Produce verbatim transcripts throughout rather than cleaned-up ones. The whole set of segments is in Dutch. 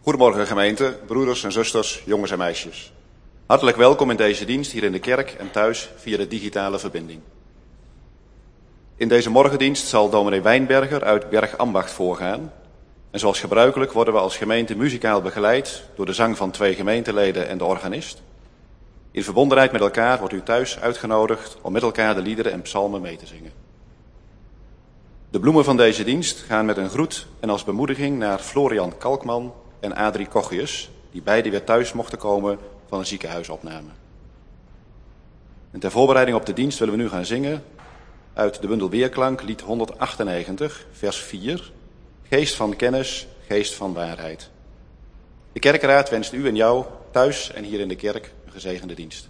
Goedemorgen gemeente, broeders en zusters, jongens en meisjes. Hartelijk welkom in deze dienst hier in de kerk en thuis via de digitale verbinding. In deze morgendienst zal dominee Wijnberger uit Bergambacht voorgaan. En zoals gebruikelijk worden we als gemeente muzikaal begeleid door de zang van twee gemeenteleden en de organist. In verbondenheid met elkaar wordt u thuis uitgenodigd om met elkaar de liederen en psalmen mee te zingen. De bloemen van deze dienst gaan met een groet en als bemoediging naar Florian Kalkman en Adrie Kochius, die beide weer thuis mochten komen van een ziekenhuisopname. En ter voorbereiding op de dienst willen we nu gaan zingen uit de bundel Weerklank, lied honderdachtennegentig, vers vier. Geest van kennis, geest van waarheid. De kerkenraad wenst u en jou thuis en hier in de kerk een gezegende dienst.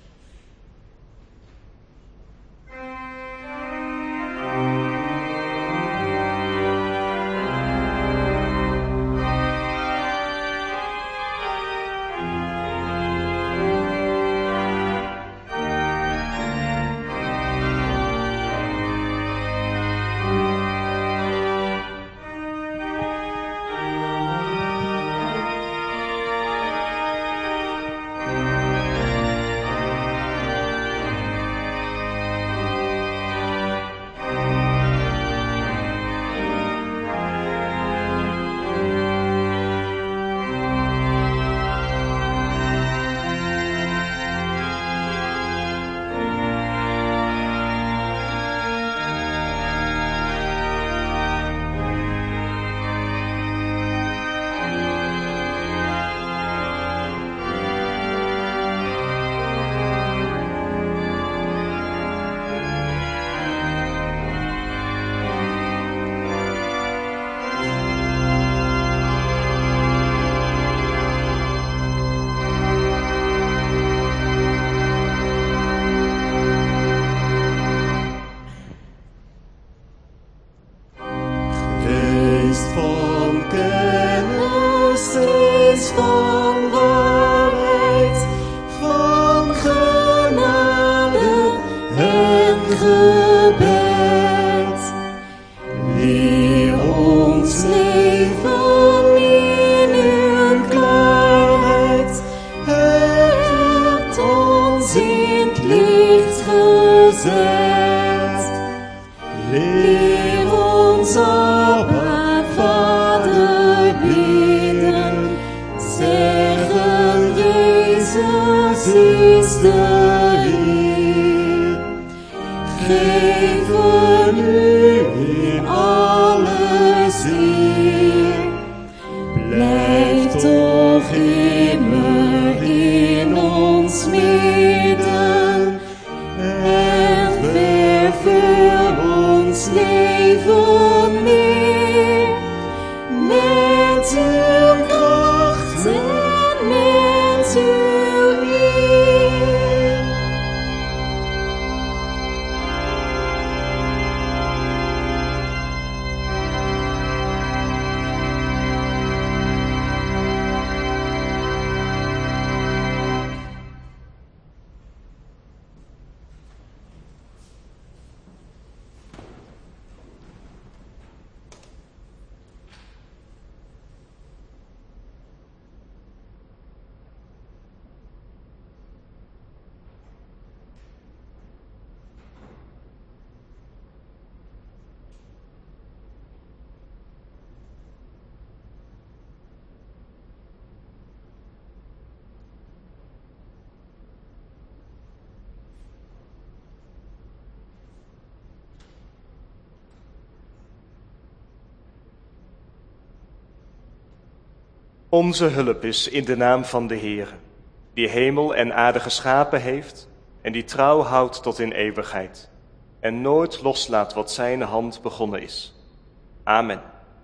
Onze hulp is in de naam van de Heere, die hemel en aarde geschapen heeft en die trouw houdt tot in eeuwigheid en nooit loslaat wat zijn hand begonnen is. Amen.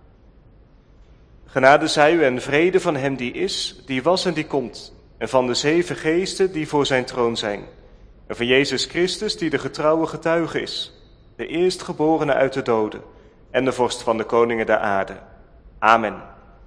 Genade zij u en vrede van hem die is, die was en die komt, en van de zeven geesten die voor zijn troon zijn, en van Jezus Christus die de getrouwe getuige is, de eerstgeborene uit de doden en de vorst van de koningen der aarde. Amen.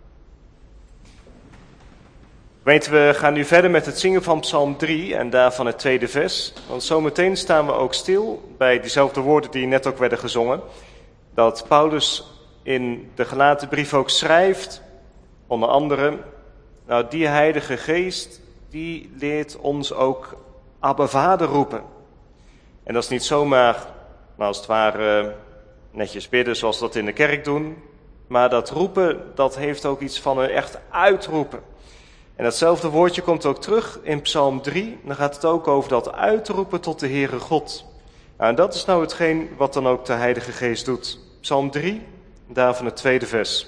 Gemeente, we gaan nu verder met het zingen van Psalm drie en daarvan het tweede vers. Want zometeen staan we ook stil bij diezelfde woorden die net ook werden gezongen. Dat Paulus in de Galatenbrief ook schrijft Onder andere, nou die Heilige Geest, die leert ons ook Abba Vader roepen. En dat is niet zomaar, nou als het ware, netjes bidden zoals we dat in de kerk doen. Maar dat roepen, dat heeft ook iets van een echt uitroepen. En datzelfde woordje komt ook terug in Psalm drie. Dan gaat het ook over dat uitroepen tot de Heere God. Nou, en dat is nou hetgeen wat dan ook de Heilige Geest doet. Psalm drie, daarvan het tweede vers.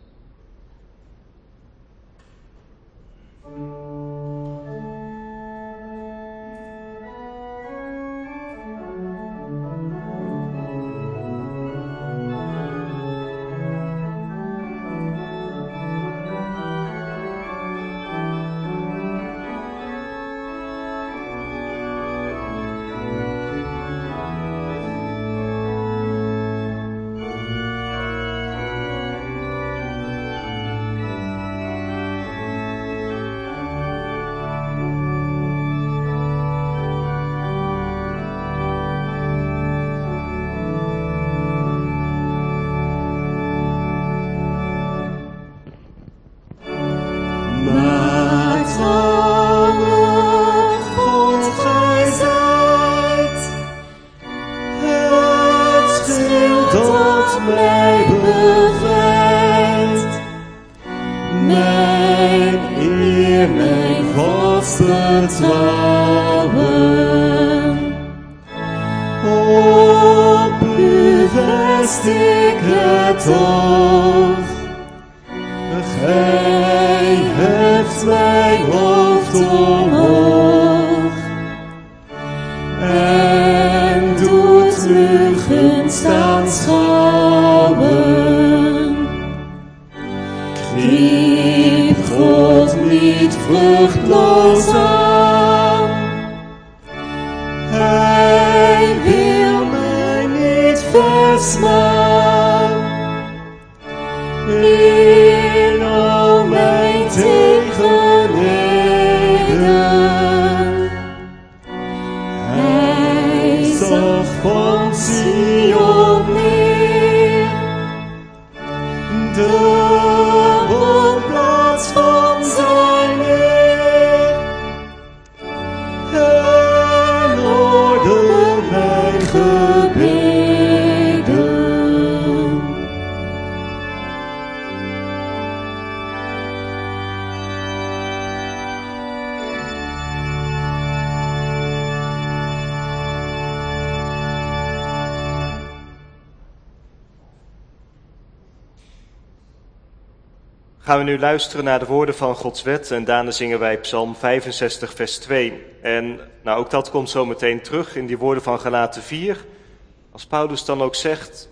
Gaan we nu luisteren naar de woorden van Gods wet en daarna zingen wij Psalm vijfenzestig vers twee. En nou, ook dat komt zo meteen terug in die woorden van Galaten vier. Als Paulus dan ook zegt,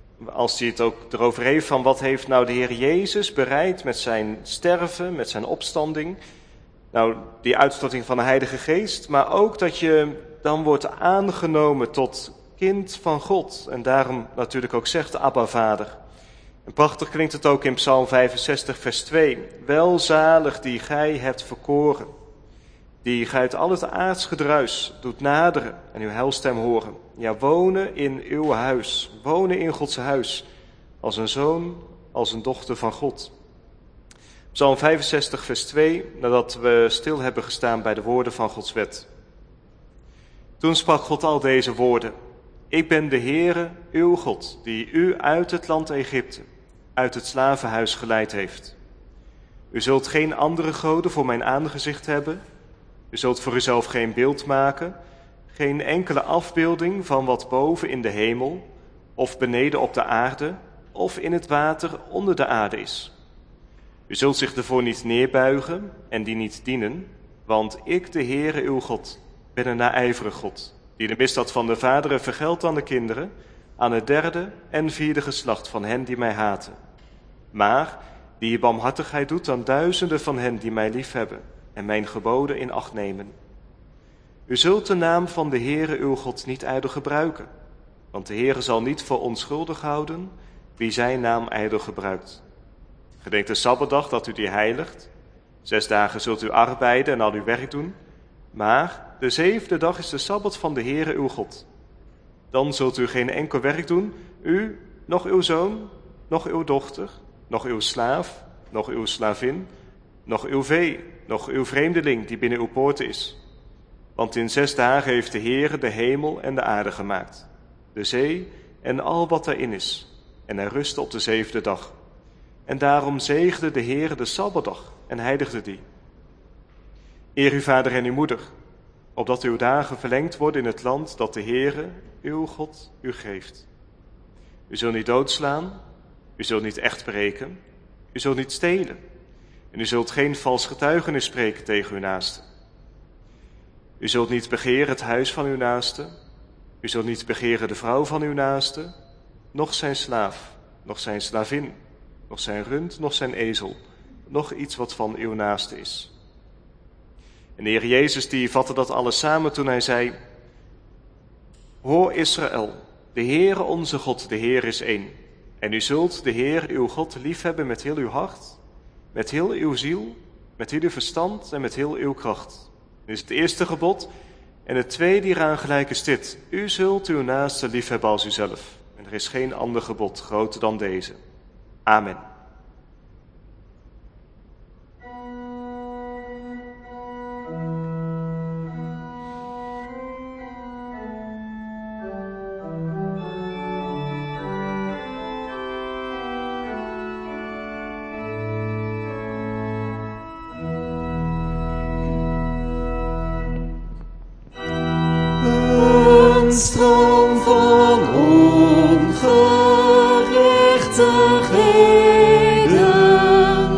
als hij het ook erover heeft van wat heeft nou de Heer Jezus bereid met zijn sterven, met zijn opstanding. Nou, die uitstorting van de Heilige Geest, maar ook dat je dan wordt aangenomen tot kind van God. En daarom natuurlijk ook zegt Abba Vader. En prachtig klinkt het ook in Psalm vijfenzestig vers twee. Welzalig die gij hebt verkoren, die gij uit al het aards gedruis doet naderen en uw heilstem horen. Ja, wonen in uw huis, wonen in Gods huis, als een zoon, als een dochter van God. Psalm vijfenzestig vers twee, nadat we stil hebben gestaan bij de woorden van Gods wet. Toen sprak God al deze woorden. Ik ben de Heere, uw God, die u uit het land Egypte, uit het slavenhuis geleid heeft. U zult geen andere goden voor mijn aangezicht hebben. U zult voor uzelf geen beeld maken, geen enkele afbeelding van wat boven in de hemel, of beneden op de aarde, of in het water onder de aarde is. U zult zich ervoor niet neerbuigen en die niet dienen, want ik, de Heere uw God, ben een naijverig God, die de misdaad van de vaderen vergeldt aan de kinderen, aan het derde en vierde geslacht van hen die mij haten. Maar die je barmhartigheid doet aan duizenden van hen die mij liefhebben en mijn geboden in acht nemen. U zult de naam van de Heere uw God niet ijdel gebruiken, want de Heere zal niet voor onschuldig houden wie zijn naam ijdel gebruikt. Gedenk de Sabbatdag dat u die heiligt. Zes dagen zult u arbeiden en al uw werk doen, maar de zevende dag is de Sabbat van de Heere uw God. Dan zult u geen enkel werk doen, u, nog uw zoon, nog uw dochter, nog uw slaaf, nog uw slavin, nog uw vee, nog uw vreemdeling die binnen uw poorten is. Want in zes dagen heeft de Heere de hemel en de aarde gemaakt, de zee en al wat daarin is, en hij rustte op de zevende dag. En daarom zegende de Heere de Sabbatdag en heiligde die. Eer uw vader en uw moeder, opdat uw dagen verlengd worden in het land dat de Heere, uw God, u geeft. U zult niet doodslaan, u zult niet echt breken, u zult niet stelen, en u zult geen vals getuigenis spreken tegen uw naaste. U zult niet begeren het huis van uw naaste, u zult niet begeren de vrouw van uw naaste, noch zijn slaaf, noch zijn slavin, noch zijn rund, noch zijn ezel, noch iets wat van uw naaste is. En de Heer Jezus die vatte dat alles samen toen hij zei: Hoor Israël, de Heere onze God, de Heer is één. En u zult de Heer uw God liefhebben met heel uw hart, met heel uw ziel, met heel uw verstand en met heel uw kracht. Dit is het eerste gebod. En het tweede hieraan gelijk is dit: u zult uw naaste liefhebben als uzelf. En er is geen ander gebod groter dan deze. Amen. Een stroom van ongerechtigheden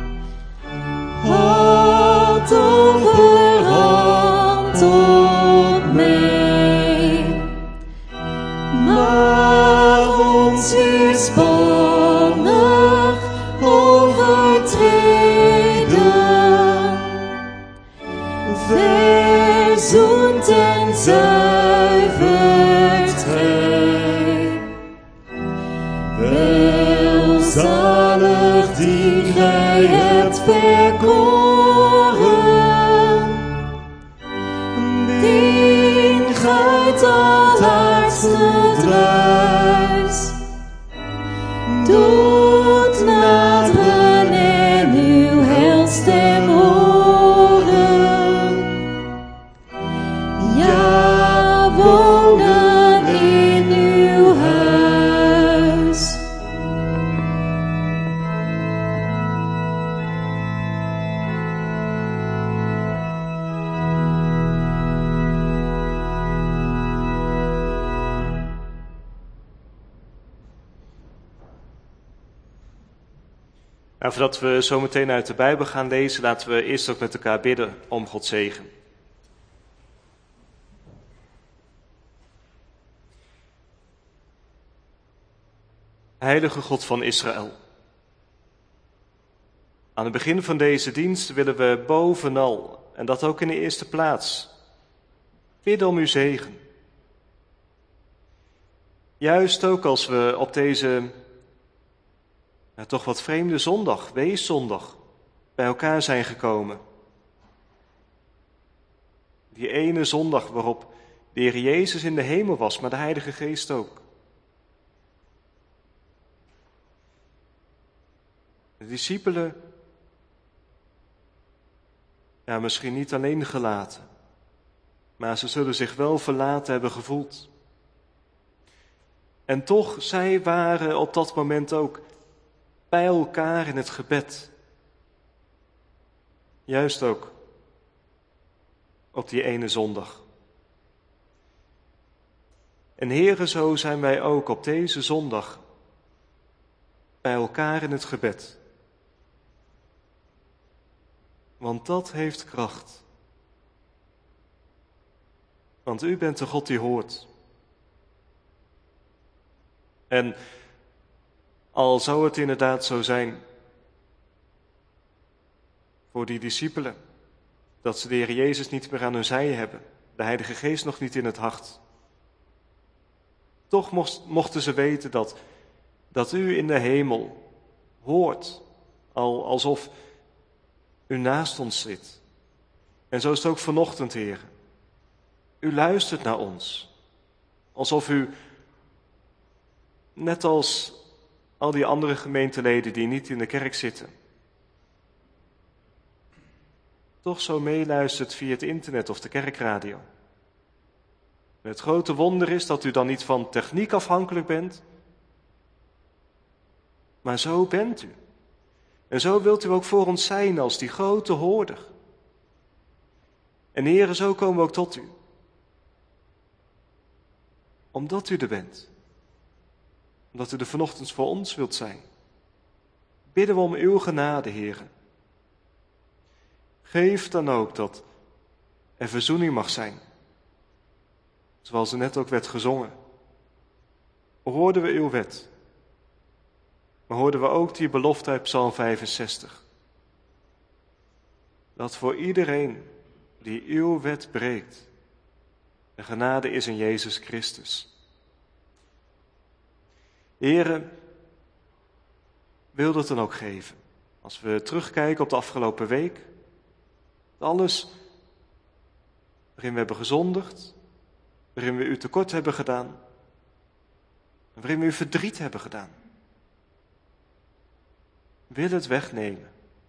had overhand op mij, maar ons is banner overtreden, verzoend en zuivert hij. Welzalig die gij hebt verkoren, dien gij het allerlaatste druis doet naderen en uw heilstem horen. Ja, wonen in uw huis. Nou, voordat we zo meteen uit de Bijbel gaan lezen, laten we eerst ook met elkaar bidden om Gods zegen. Heilige God van Israël, aan het begin van deze dienst willen we bovenal, en dat ook in de eerste plaats, bidden om uw zegen. Juist ook als we op deze ja, toch wat vreemde zondag, weeszondag, bij elkaar zijn gekomen. Die ene zondag waarop de Heer Jezus in de hemel was, maar de Heilige Geest ook. De discipelen, ja, misschien niet alleen gelaten, maar ze zullen zich wel verlaten hebben gevoeld. En toch, zij waren op dat moment ook bij elkaar in het gebed. Juist ook op die ene zondag. En Heere, zo zijn wij ook op deze zondag bij elkaar in het gebed. Want dat heeft kracht. Want u bent de God die hoort. En al zou het inderdaad zo zijn voor die discipelen, dat ze de Heer Jezus niet meer aan hun zij hebben, de Heilige Geest nog niet in het hart. Toch mocht, mochten ze weten dat, dat u in de hemel hoort, al alsof u naast ons zit. En zo is het ook vanochtend, Heer. U luistert naar ons, alsof u, net als al die andere gemeenteleden die niet in de kerk zitten, toch zo meeluistert via het internet of de kerkradio. En het grote wonder is dat u dan niet van techniek afhankelijk bent, maar zo bent u. En zo wilt u ook voor ons zijn als die grote hoorder. En Heere, zo komen we ook tot u. Omdat u er bent. Omdat u er vanochtend voor ons wilt zijn. Bidden we om uw genade, Heere. Geef dan ook dat er verzoening mag zijn. Zoals er net ook werd gezongen. Hoorden we uw wet. Maar hoorden we ook die belofte uit Psalm vijfenzestig. Dat voor iedereen die uw wet breekt, de genade is in Jezus Christus. Heere, wil dat dan ook geven. Als we terugkijken op de afgelopen week. Alles waarin we hebben gezondigd. Waarin we u tekort hebben gedaan. Waarin we u verdriet hebben gedaan. Wil het wegnemen.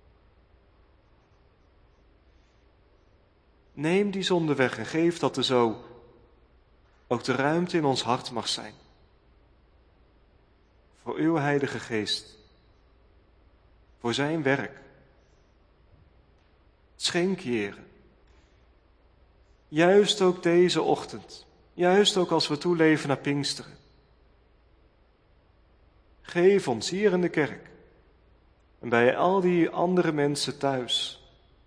Neem die zonde weg en geef dat er zo ook de ruimte in ons hart mag zijn. Voor uw Heilige Geest. Voor zijn werk. Schenk, Heere. Juist ook deze ochtend. Juist ook als we toeleven naar Pinksteren. Geef ons hier in de kerk. En bij al die andere mensen thuis.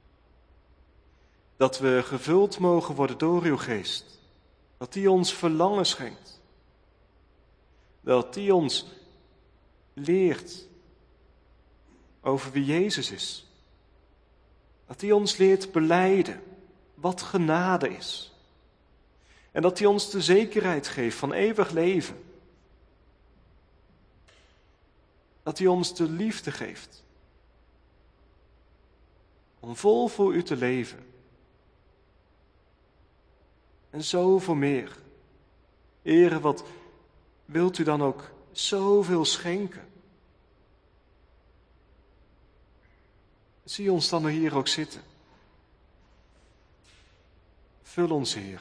Dat we gevuld mogen worden door uw geest. Dat die ons verlangen schenkt. Dat die ons leert over wie Jezus is. Dat die ons leert belijden wat genade is. En dat die ons de zekerheid geeft van eeuwig leven. Dat die ons de liefde geeft. Om vol voor u te leven. En zoveel meer. Heere, wat wilt u dan ook zoveel schenken? Zie ons dan hier ook zitten. Vul ons, Heer.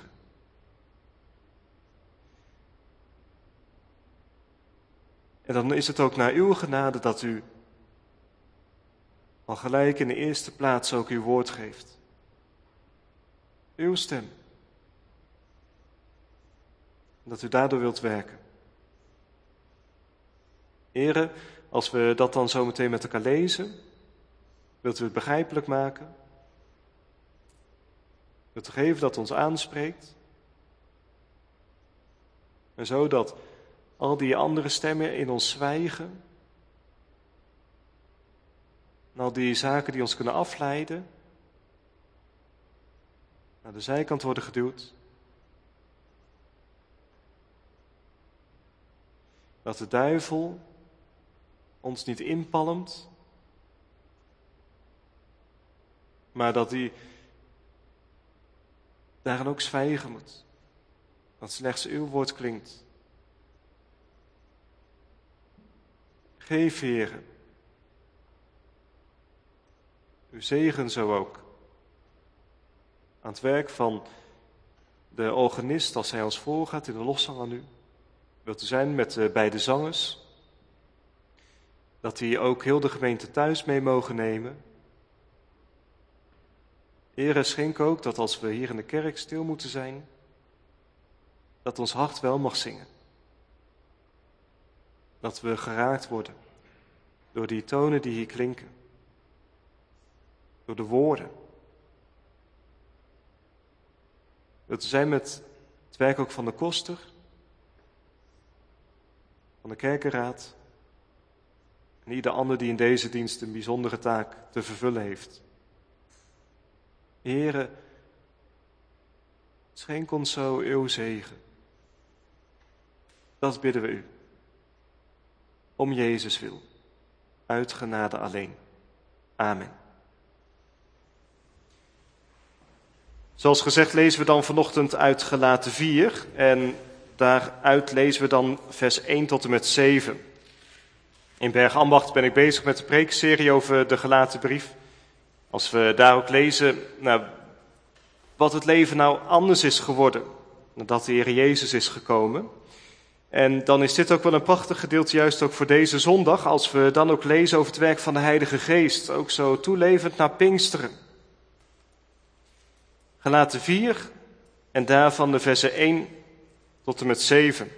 En dan is het ook naar uw genade dat u al gelijk in de eerste plaats ook uw woord geeft. Uw stem. Dat u daardoor wilt werken. Heere, als we dat dan zo meteen met elkaar lezen, wilt u het begrijpelijk maken? Wilt u geven dat ons aanspreekt? En zodat al die andere stemmen in ons zwijgen, en al die zaken die ons kunnen afleiden, naar de zijkant worden geduwd. Dat de duivel ons niet inpalmt, maar dat hij daarin ook zwijgen moet. Dat slechts uw woord klinkt. Geef, Heere, uw zegen zo ook aan het werk van de organist als hij ons voorgaat in de lofzang aan u. Wilt u zijn met de beide zangers, dat die ook heel de gemeente thuis mee mogen nemen. Heere, schenk ook dat als we hier in de kerk stil moeten zijn, dat ons hart wel mag zingen. Dat we geraakt worden door die tonen die hier klinken. Door de woorden. Wilt u zijn met het werk ook van de koster, van de kerkenraad en ieder ander die in deze dienst een bijzondere taak te vervullen heeft. Heere, schenk ons zo uw zegen. Dat bidden we u. Om Jezus wil. Uit genade alleen. Amen. Zoals gezegd lezen we dan vanochtend uit Galaten vier. En daaruit lezen we dan vers één tot en met zeven. In Bergambacht ben ik bezig met de preekserie over de Galatenbrief. Als we daar ook lezen, nou, wat het leven nou anders is geworden nadat de Heer Jezus is gekomen. En dan is dit ook wel een prachtig gedeelte, juist ook voor deze zondag, als we dan ook lezen over het werk van de Heilige Geest, ook zo toelevend naar Pinksteren. Galaten vier en daarvan de versen één tot en met zeven.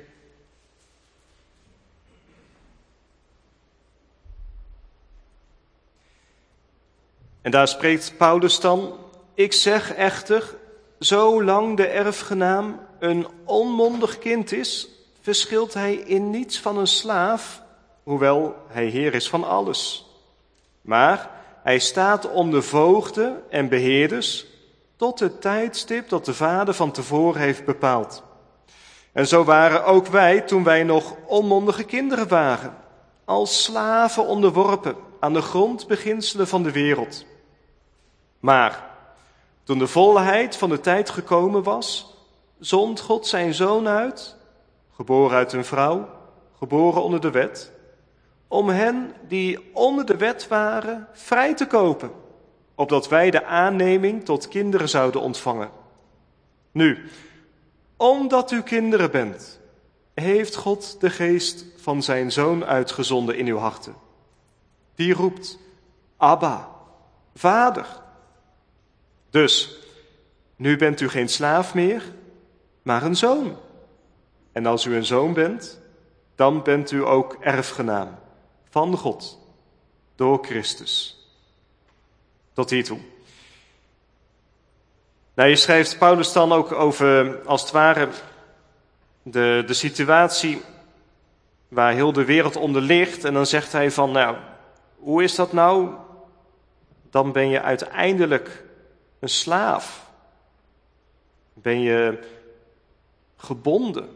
En daar spreekt Paulus dan: ik zeg echter, zolang de erfgenaam een onmondig kind is, verschilt hij in niets van een slaaf, hoewel hij heer is van alles. Maar hij staat onder voogden en beheerders tot het tijdstip dat de Vader van tevoren heeft bepaald. En zo waren ook wij, toen wij nog onmondige kinderen waren, als slaven onderworpen aan de grondbeginselen van de wereld. Maar toen de volheid van de tijd gekomen was, zond God zijn Zoon uit, geboren uit een vrouw, geboren onder de wet, om hen die onder de wet waren vrij te kopen, opdat wij de aanneming tot kinderen zouden ontvangen. Nu, omdat u kinderen bent, heeft God de geest van zijn Zoon uitgezonden in uw harten. Die roept, Abba, Vader. Dus, nu bent u geen slaaf meer, maar een zoon. En als u een zoon bent, dan bent u ook erfgenaam van God, door Christus. Tot hiertoe. Nou, je schrijft Paulus dan ook over, als het ware, de, de situatie waar heel de wereld onder ligt. En dan zegt hij van, nou, hoe is dat nou? Dan ben je uiteindelijk een slaaf. Ben je gebonden.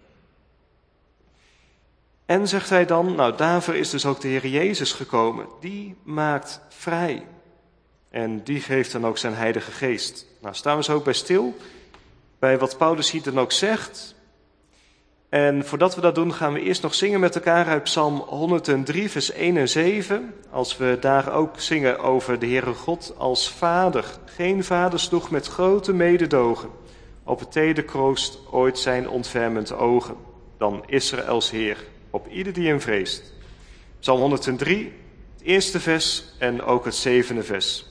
En zegt hij dan, nou daarvoor is dus ook de Heer Jezus gekomen. Die maakt vrij. En die geeft dan ook zijn Heilige Geest. Nou, staan we zo ook bij stil, bij wat Paulus hier dan ook zegt. En voordat we dat doen, gaan we eerst nog zingen met elkaar uit Psalm honderddrie, vers één en zeven. Als we daar ook zingen over de Heere God als Vader. Geen vader sloeg met grote mededogen op het tederkroost ooit zijn ontfermend ogen. Dan Israëls Heer, op ieder die hem vreest. Psalm honderddrie, het eerste vers en ook het zevende vers.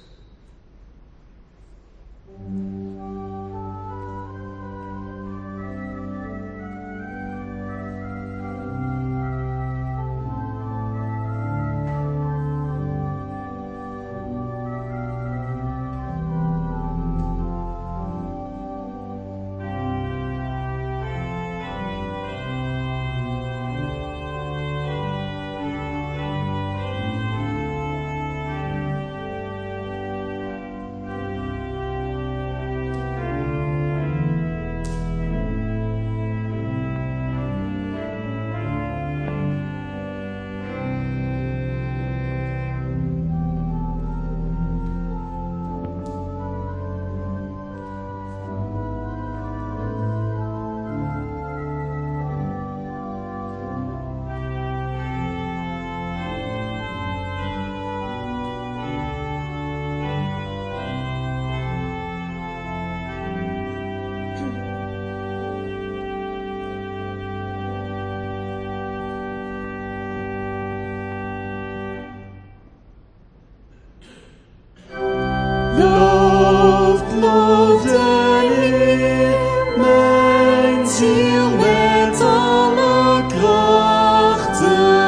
Looft, looft de Heer, mijn ziel met alle krachten.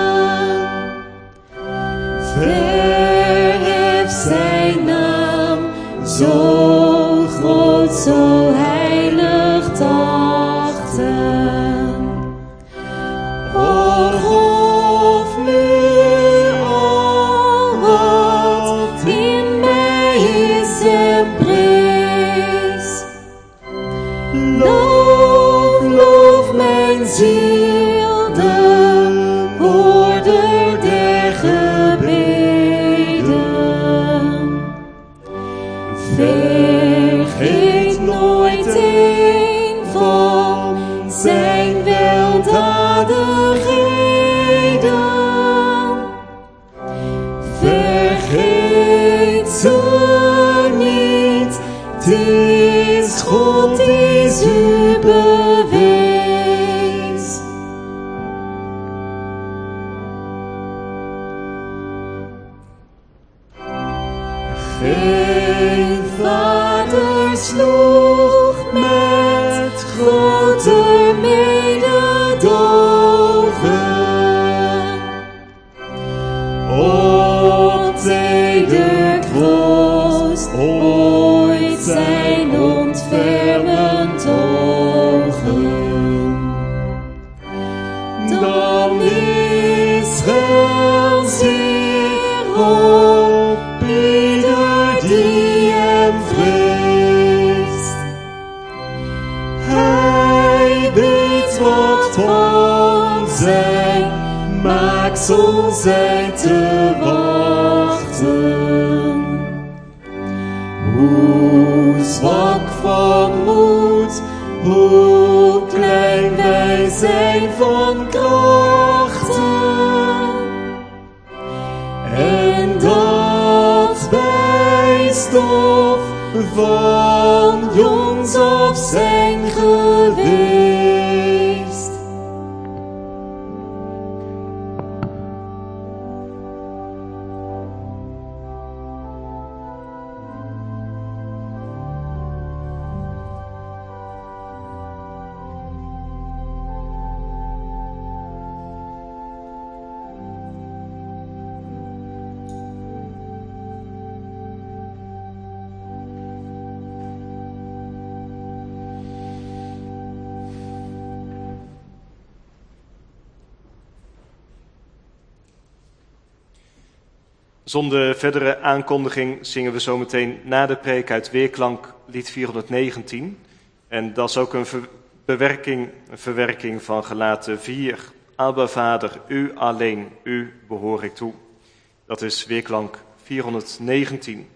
Verhef zijn naam, zo groot, zo heilig dachten. O, golf nu al wat in mij is en prees. Loof, loof mijn ziel, de woorden der gebeden. Veel En Vader sloeg met grote mededogen op teder kroost ooit zijn ontfermend ogen. Dan Israël zeer op ieder die hem vreest. Hij weet wat van zijn maaksel zij te wachten. Hoe zwak van moed, hoe klein wij zijn van krachten. En dat wij stof van jongs af zijn geweest. Zonder verdere aankondiging zingen we zometeen na de preek uit Weerklank lied vierhonderdnegentien. En dat is ook een ver- bewerking, een verwerking van Galaten vier. Abba Vader, u alleen, u behoor ik toe. Dat is Weerklank vierhonderdnegentien.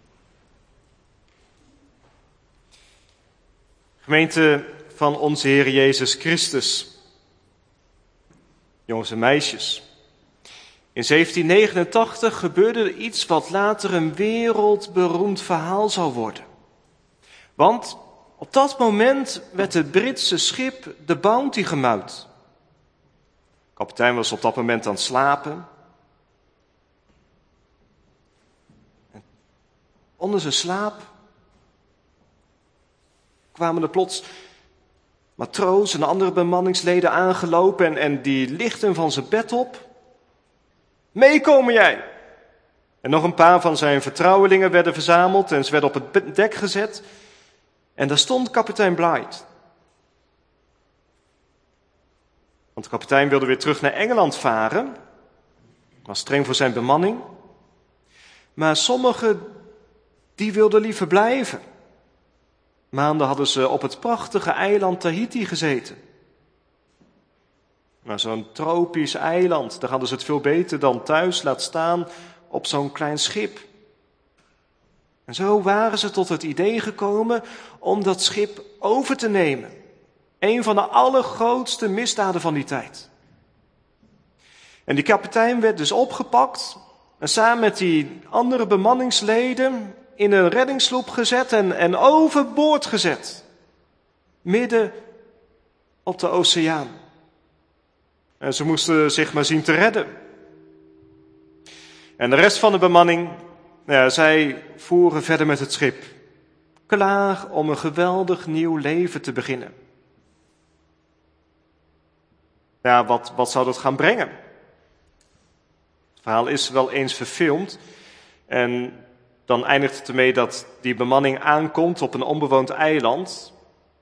Gemeente van onze Heer Jezus Christus. Jongens en meisjes. In zeventien negenentachtig gebeurde er iets wat later een wereldberoemd verhaal zou worden. Want op dat moment werd het Britse schip de Bounty gemuit. De kapitein was op dat moment aan het slapen. En onder zijn slaap kwamen er plots matroos en andere bemanningsleden aangelopen en, en die lichten van zijn bed op. Meekomen jij! En nog een paar van zijn vertrouwelingen werden verzameld en ze werden op het dek gezet. En daar stond kapitein Blythe. Want de kapitein wilde weer terug naar Engeland varen. Was streng voor zijn bemanning. Maar sommigen, die wilden liever blijven. Maanden hadden ze op het prachtige eiland Tahiti gezeten. Maar zo'n tropisch eiland, daar hadden ze het veel beter dan thuis, laat staan op zo'n klein schip. En zo waren ze tot het idee gekomen om dat schip over te nemen. Een van de allergrootste misdaden van die tijd. En die kapitein werd dus opgepakt en samen met die andere bemanningsleden in een reddingssloep gezet en, en overboord gezet. Midden op de oceaan. En ze moesten zich maar zien te redden. En de rest van de bemanning, ja, zij voeren verder met het schip. Klaar om een geweldig nieuw leven te beginnen. Ja, wat, wat zou dat gaan brengen? Het verhaal is wel eens verfilmd. En dan eindigt het ermee dat die bemanning aankomt op een onbewoond eiland.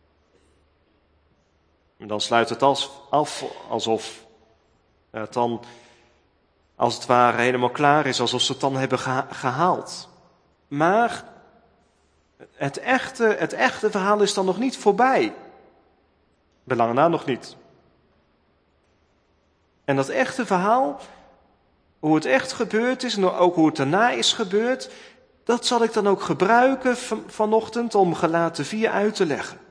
En dan sluit het af alsof het dan, als het ware, helemaal klaar is. Alsof ze het dan hebben gehaald. Maar het echte, het echte verhaal is dan nog niet voorbij. Belangen na nog niet. En dat echte verhaal, hoe het echt gebeurd is en ook hoe het daarna is gebeurd, dat zal ik dan ook gebruiken van, vanochtend om Galaten vier uit te leggen.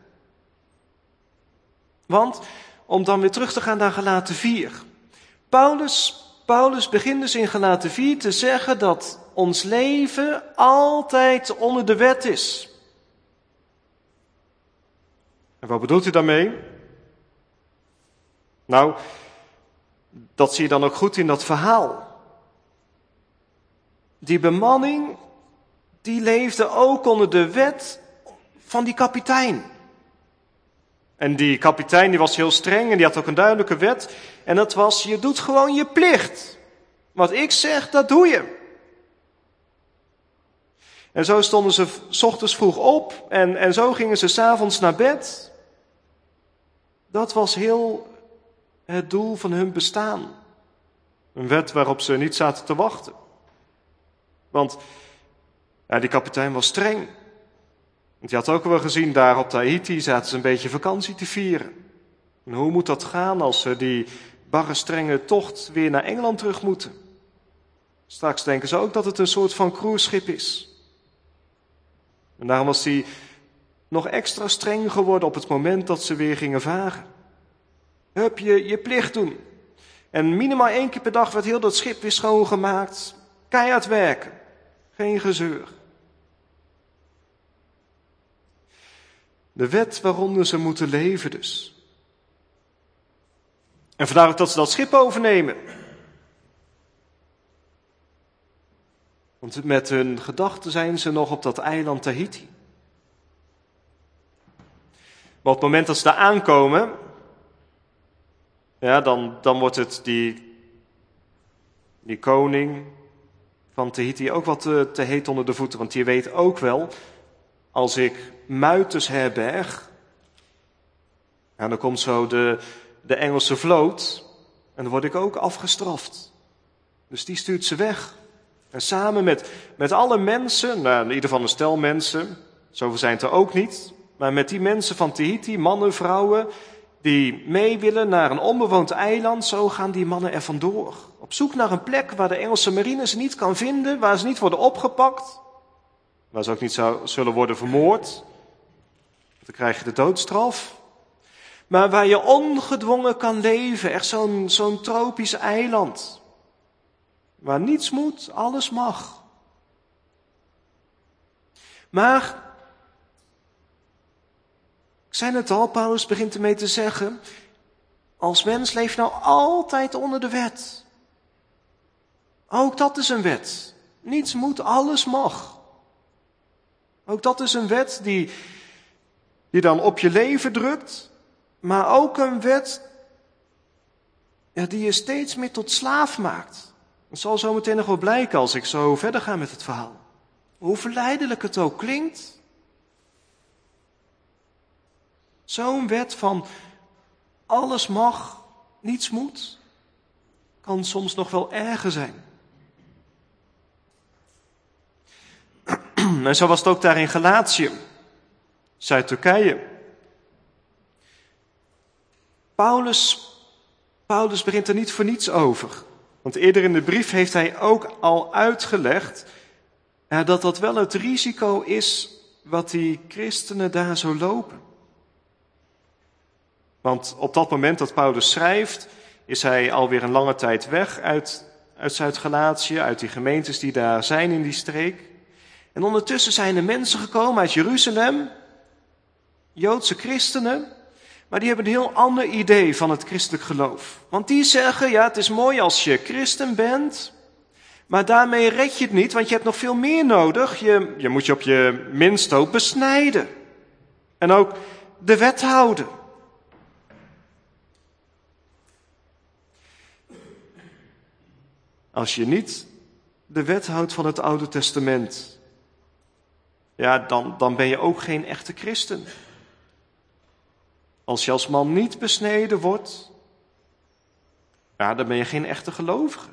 Want, om dan weer terug te gaan naar Galaten vier. Paulus, Paulus begint dus in Galaten vier te zeggen dat ons leven altijd onder de wet is. En wat bedoelt hij daarmee? Nou, dat zie je dan ook goed in dat verhaal. Die bemanning, die leefden ook onder de wet van die kapitein. En die kapitein die was heel streng en die had ook een duidelijke wet. En dat was, je doet gewoon je plicht. Wat ik zeg, dat doe je. En zo stonden ze 's ochtends vroeg op en, en zo gingen ze 's avonds naar bed. Dat was heel het doel van hun bestaan. Een wet waarop ze niet zaten te wachten. Want ja, die kapitein was streng. Want je had ook wel gezien, daar op Tahiti zaten ze een beetje vakantie te vieren. En hoe moet dat gaan als ze die barre strenge tocht weer naar Engeland terug moeten? Straks denken ze ook dat het een soort van cruiseschip is. En daarom was hij nog extra streng geworden op het moment dat ze weer gingen varen. Hup, je, je plicht doen. En minimaal één keer per dag werd heel dat schip weer schoongemaakt. Keihard werken. Geen gezeur. De wet waaronder ze moeten leven dus. En vandaar ook dat ze dat schip overnemen. Want met hun gedachten zijn ze nog op dat eiland Tahiti. Maar op het moment dat ze daar aankomen, ja, dan, dan wordt het die, die koning van Tahiti ook wat te, te heet onder de voeten. Want die weet ook wel, als ik muiters herberg, ja, dan komt zo de, de Engelse vloot en dan word ik ook afgestraft. Dus die stuurt ze weg. En samen met, met alle mensen, nou in ieder geval een stel mensen, zoveel zijn het er ook niet, maar met die mensen van Tahiti, mannen, vrouwen, die mee willen naar een onbewoond eiland, zo gaan die mannen er vandoor. Op zoek naar een plek waar de Engelse marine ze niet kan vinden, waar ze niet worden opgepakt, waar ze ook niet zou, zullen worden vermoord. Dan krijg je de doodstraf. Maar waar je ongedwongen kan leven, echt zo'n, zo'n tropisch eiland. Waar niets moet, alles mag. Maar, ik zei het al, Paulus begint ermee te zeggen, als mens leef nou altijd onder de wet. Ook dat is een wet. Niets moet, alles mag. Ook dat is een wet die, die dan op je leven drukt, maar ook een wet ja, die je steeds meer tot slaaf maakt. Dat zal zo meteen nog wel blijken als ik zo verder ga met het verhaal. Hoe verleidelijk het ook klinkt. Zo'n wet van alles mag, niets moet, kan soms nog wel erger zijn. En zo was het ook daar in Galatië, Zuid-Turkije. Paulus, Paulus begint er niet voor niets over. Want eerder in de brief heeft hij ook al uitgelegd ja, dat dat wel het risico is wat die christenen daar zo lopen. Want op dat moment dat Paulus schrijft, is hij alweer een lange tijd weg uit, uit Zuid-Galatië, uit die gemeentes die daar zijn in die streek. En ondertussen zijn er mensen gekomen uit Jeruzalem, Joodse christenen, maar die hebben een heel ander idee van het christelijk geloof. Want die zeggen, ja, het is mooi als je christen bent, maar daarmee red je het niet, want je hebt nog veel meer nodig. Je, je moet je op je minst ook besnijden. En ook de wet houden. Als je niet de wet houdt van het Oude Testament, ja, dan, dan ben je ook geen echte christen. Als je als man niet besneden wordt, ja, dan ben je geen echte gelovige.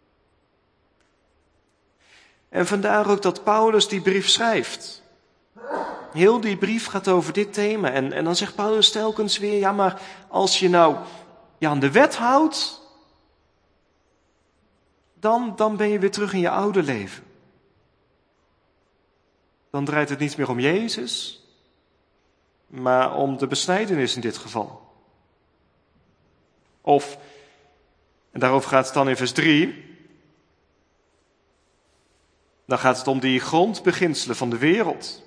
En vandaar ook dat Paulus die brief schrijft. Heel die brief gaat over dit thema. En, en dan zegt Paulus telkens weer, ja, maar als je nou je aan de wet houdt, dan, dan ben je weer terug in je oude leven. Dan draait het niet meer om Jezus, maar om de besnijdenis in dit geval. Of, en daarover gaat het dan in vers drie, dan gaat het om die grondbeginselen van de wereld.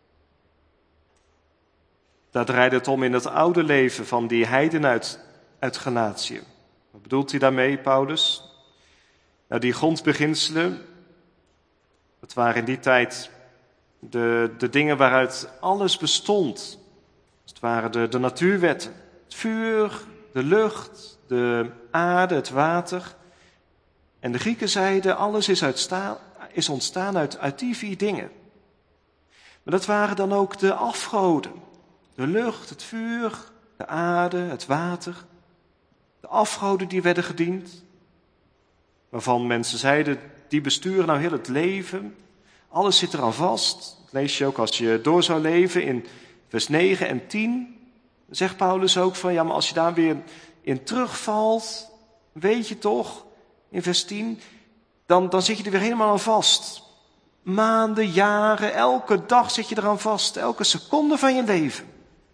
Daar draait het om in het oude leven van die heiden uit, uit Galatië. Wat bedoelt hij daarmee, Paulus? Nou, die grondbeginselen, dat waren in die tijd De, de dingen waaruit alles bestond. Als het waren de, de natuurwetten. Het vuur, de lucht, de aarde, het water. En de Grieken zeiden, alles is, uitsta- is ontstaan uit, uit die vier dingen. Maar dat waren dan ook de afgoden. De lucht, het vuur, de aarde, het water. De afgoden die werden gediend. Waarvan mensen zeiden, die besturen nou heel het leven. Alles zit eraan vast. Dat lees je ook als je door zou leven in vers negen en tien. Dan zegt Paulus ook van, ja, maar als je daar weer in terugvalt, weet je toch, in vers tien, dan, dan zit je er weer helemaal aan vast. Maanden, jaren, elke dag zit je eraan vast. Elke seconde van je leven.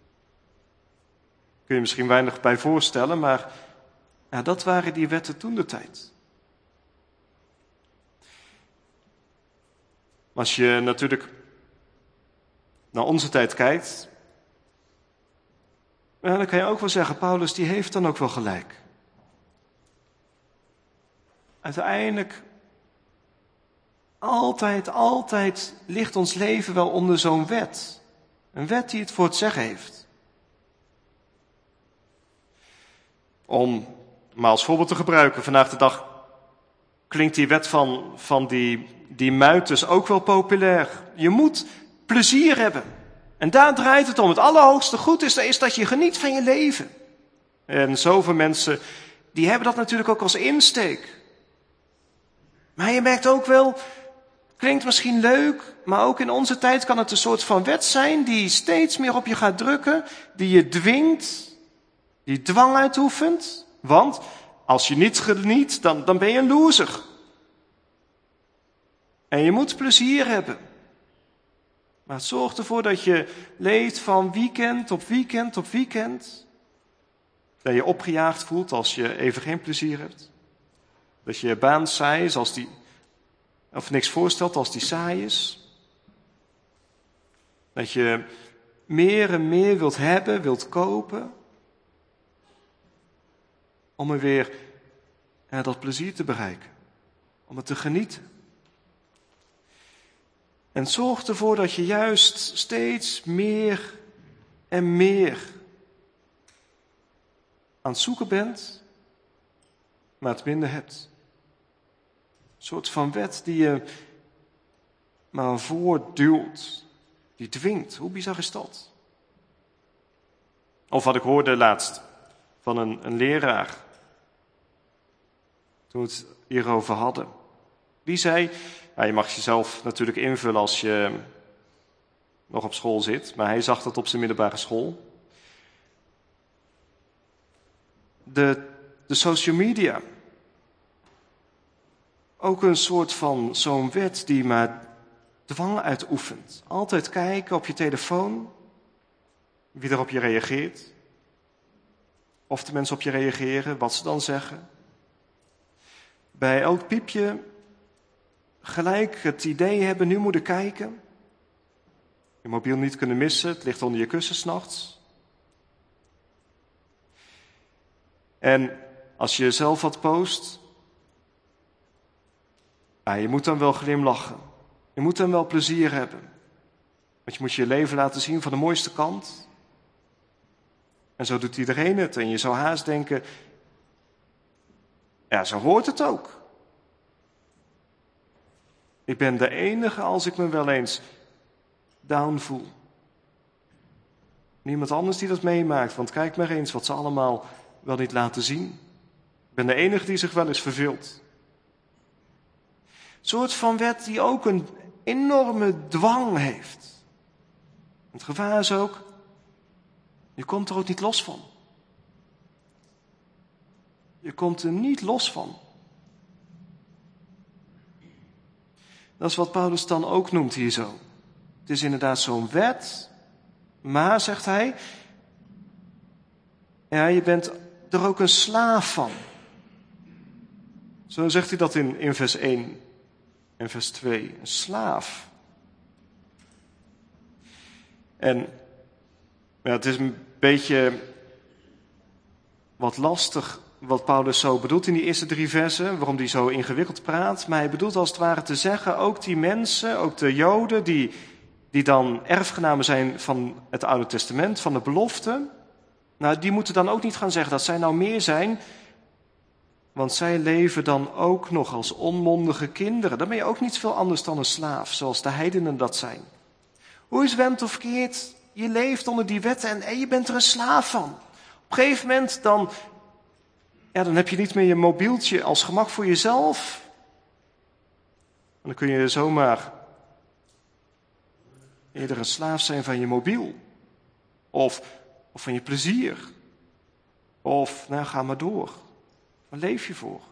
Kun je misschien weinig bij voorstellen, maar ja, dat waren die wetten toen de tijd. Als je natuurlijk naar onze tijd kijkt, ja, dan kan je ook wel zeggen, Paulus die heeft dan ook wel gelijk. Uiteindelijk, altijd, altijd ligt ons leven wel onder zo'n wet. Een wet die het voor het zeggen heeft. Om maar als voorbeeld te gebruiken, vandaag de dag klinkt die wet van, van die, die muiters ook wel populair. Je moet plezier hebben. En daar draait het om. Het allerhoogste goed is, is dat je geniet van je leven. En zoveel mensen, die hebben dat natuurlijk ook als insteek. Maar je merkt ook wel, klinkt misschien leuk, maar ook in onze tijd kan het een soort van wet zijn die steeds meer op je gaat drukken, die je dwingt, die dwang uitoefent. Want als je niet geniet, dan, dan ben je een loser. En je moet plezier hebben. Maar het zorgt ervoor dat je leeft van weekend op weekend op weekend. Dat je opgejaagd voelt als je even geen plezier hebt. Dat je baan saai is als die, of niks voorstelt als die saai is. Dat je meer en meer wilt hebben, wilt kopen. Om er weer ja, dat plezier te bereiken. Om het te genieten. En zorg ervoor dat je juist steeds meer en meer aan het zoeken bent, maar het minder hebt. Een soort van wet die je maar voortduwt, die dwingt. Hoe bizar is dat? Of wat ik hoorde laatst van een, een leraar, toen we het hierover hadden. Die zei, ja, je mag jezelf natuurlijk invullen als je nog op school zit, maar hij zag dat op zijn middelbare school. De, de social media, ook een soort van zo'n wet die maar dwang uitoefent. Altijd kijken op je telefoon, wie er op je reageert. Of de mensen op je reageren, wat ze dan zeggen. Bij elk piepje gelijk het idee hebben, nu moeten kijken. Je mobiel niet kunnen missen, het ligt onder je kussen 's nachts. En als je zelf wat post, ja, je moet dan wel glimlachen. Je moet dan wel plezier hebben. Want je moet je leven laten zien van de mooiste kant. En zo doet iedereen het. En je zou haast denken, ja, zo hoort het ook. Ik ben de enige als ik me wel eens down voel. Niemand anders die dat meemaakt, want kijk maar eens wat ze allemaal wel niet laten zien. Ik ben de enige die zich wel eens verveelt. Een soort van wet die ook een enorme dwang heeft. Het gevaar is ook, je komt er ook niet los van. Je komt er niet los van. Dat is wat Paulus dan ook noemt hier zo. Het is inderdaad zo'n wet, maar, zegt hij, ja, je bent er ook een slaaf van. Zo zegt hij dat in, in vers één en vers twee. Een slaaf. En ja, het is een beetje wat lastig wat Paulus zo bedoelt in die eerste drie versen, waarom hij zo ingewikkeld praat. Maar hij bedoelt als het ware te zeggen, ook die mensen, ook de Joden, die, die dan erfgenamen zijn van het Oude Testament, van de belofte, nou, die moeten dan ook niet gaan zeggen dat zij nou meer zijn, want zij leven dan ook nog als onmondige kinderen. Dan ben je ook niet veel anders dan een slaaf, zoals de heidenen dat zijn. Hoe is went of keert, je leeft onder die wetten en, en je bent er een slaaf van. Op een gegeven moment dan, ja, dan heb je niet meer je mobieltje als gemak voor jezelf. En dan kun je zomaar eerder een slaaf zijn van je mobiel. Of, of van je plezier. Of, nou ga maar door. Waar leef je voor?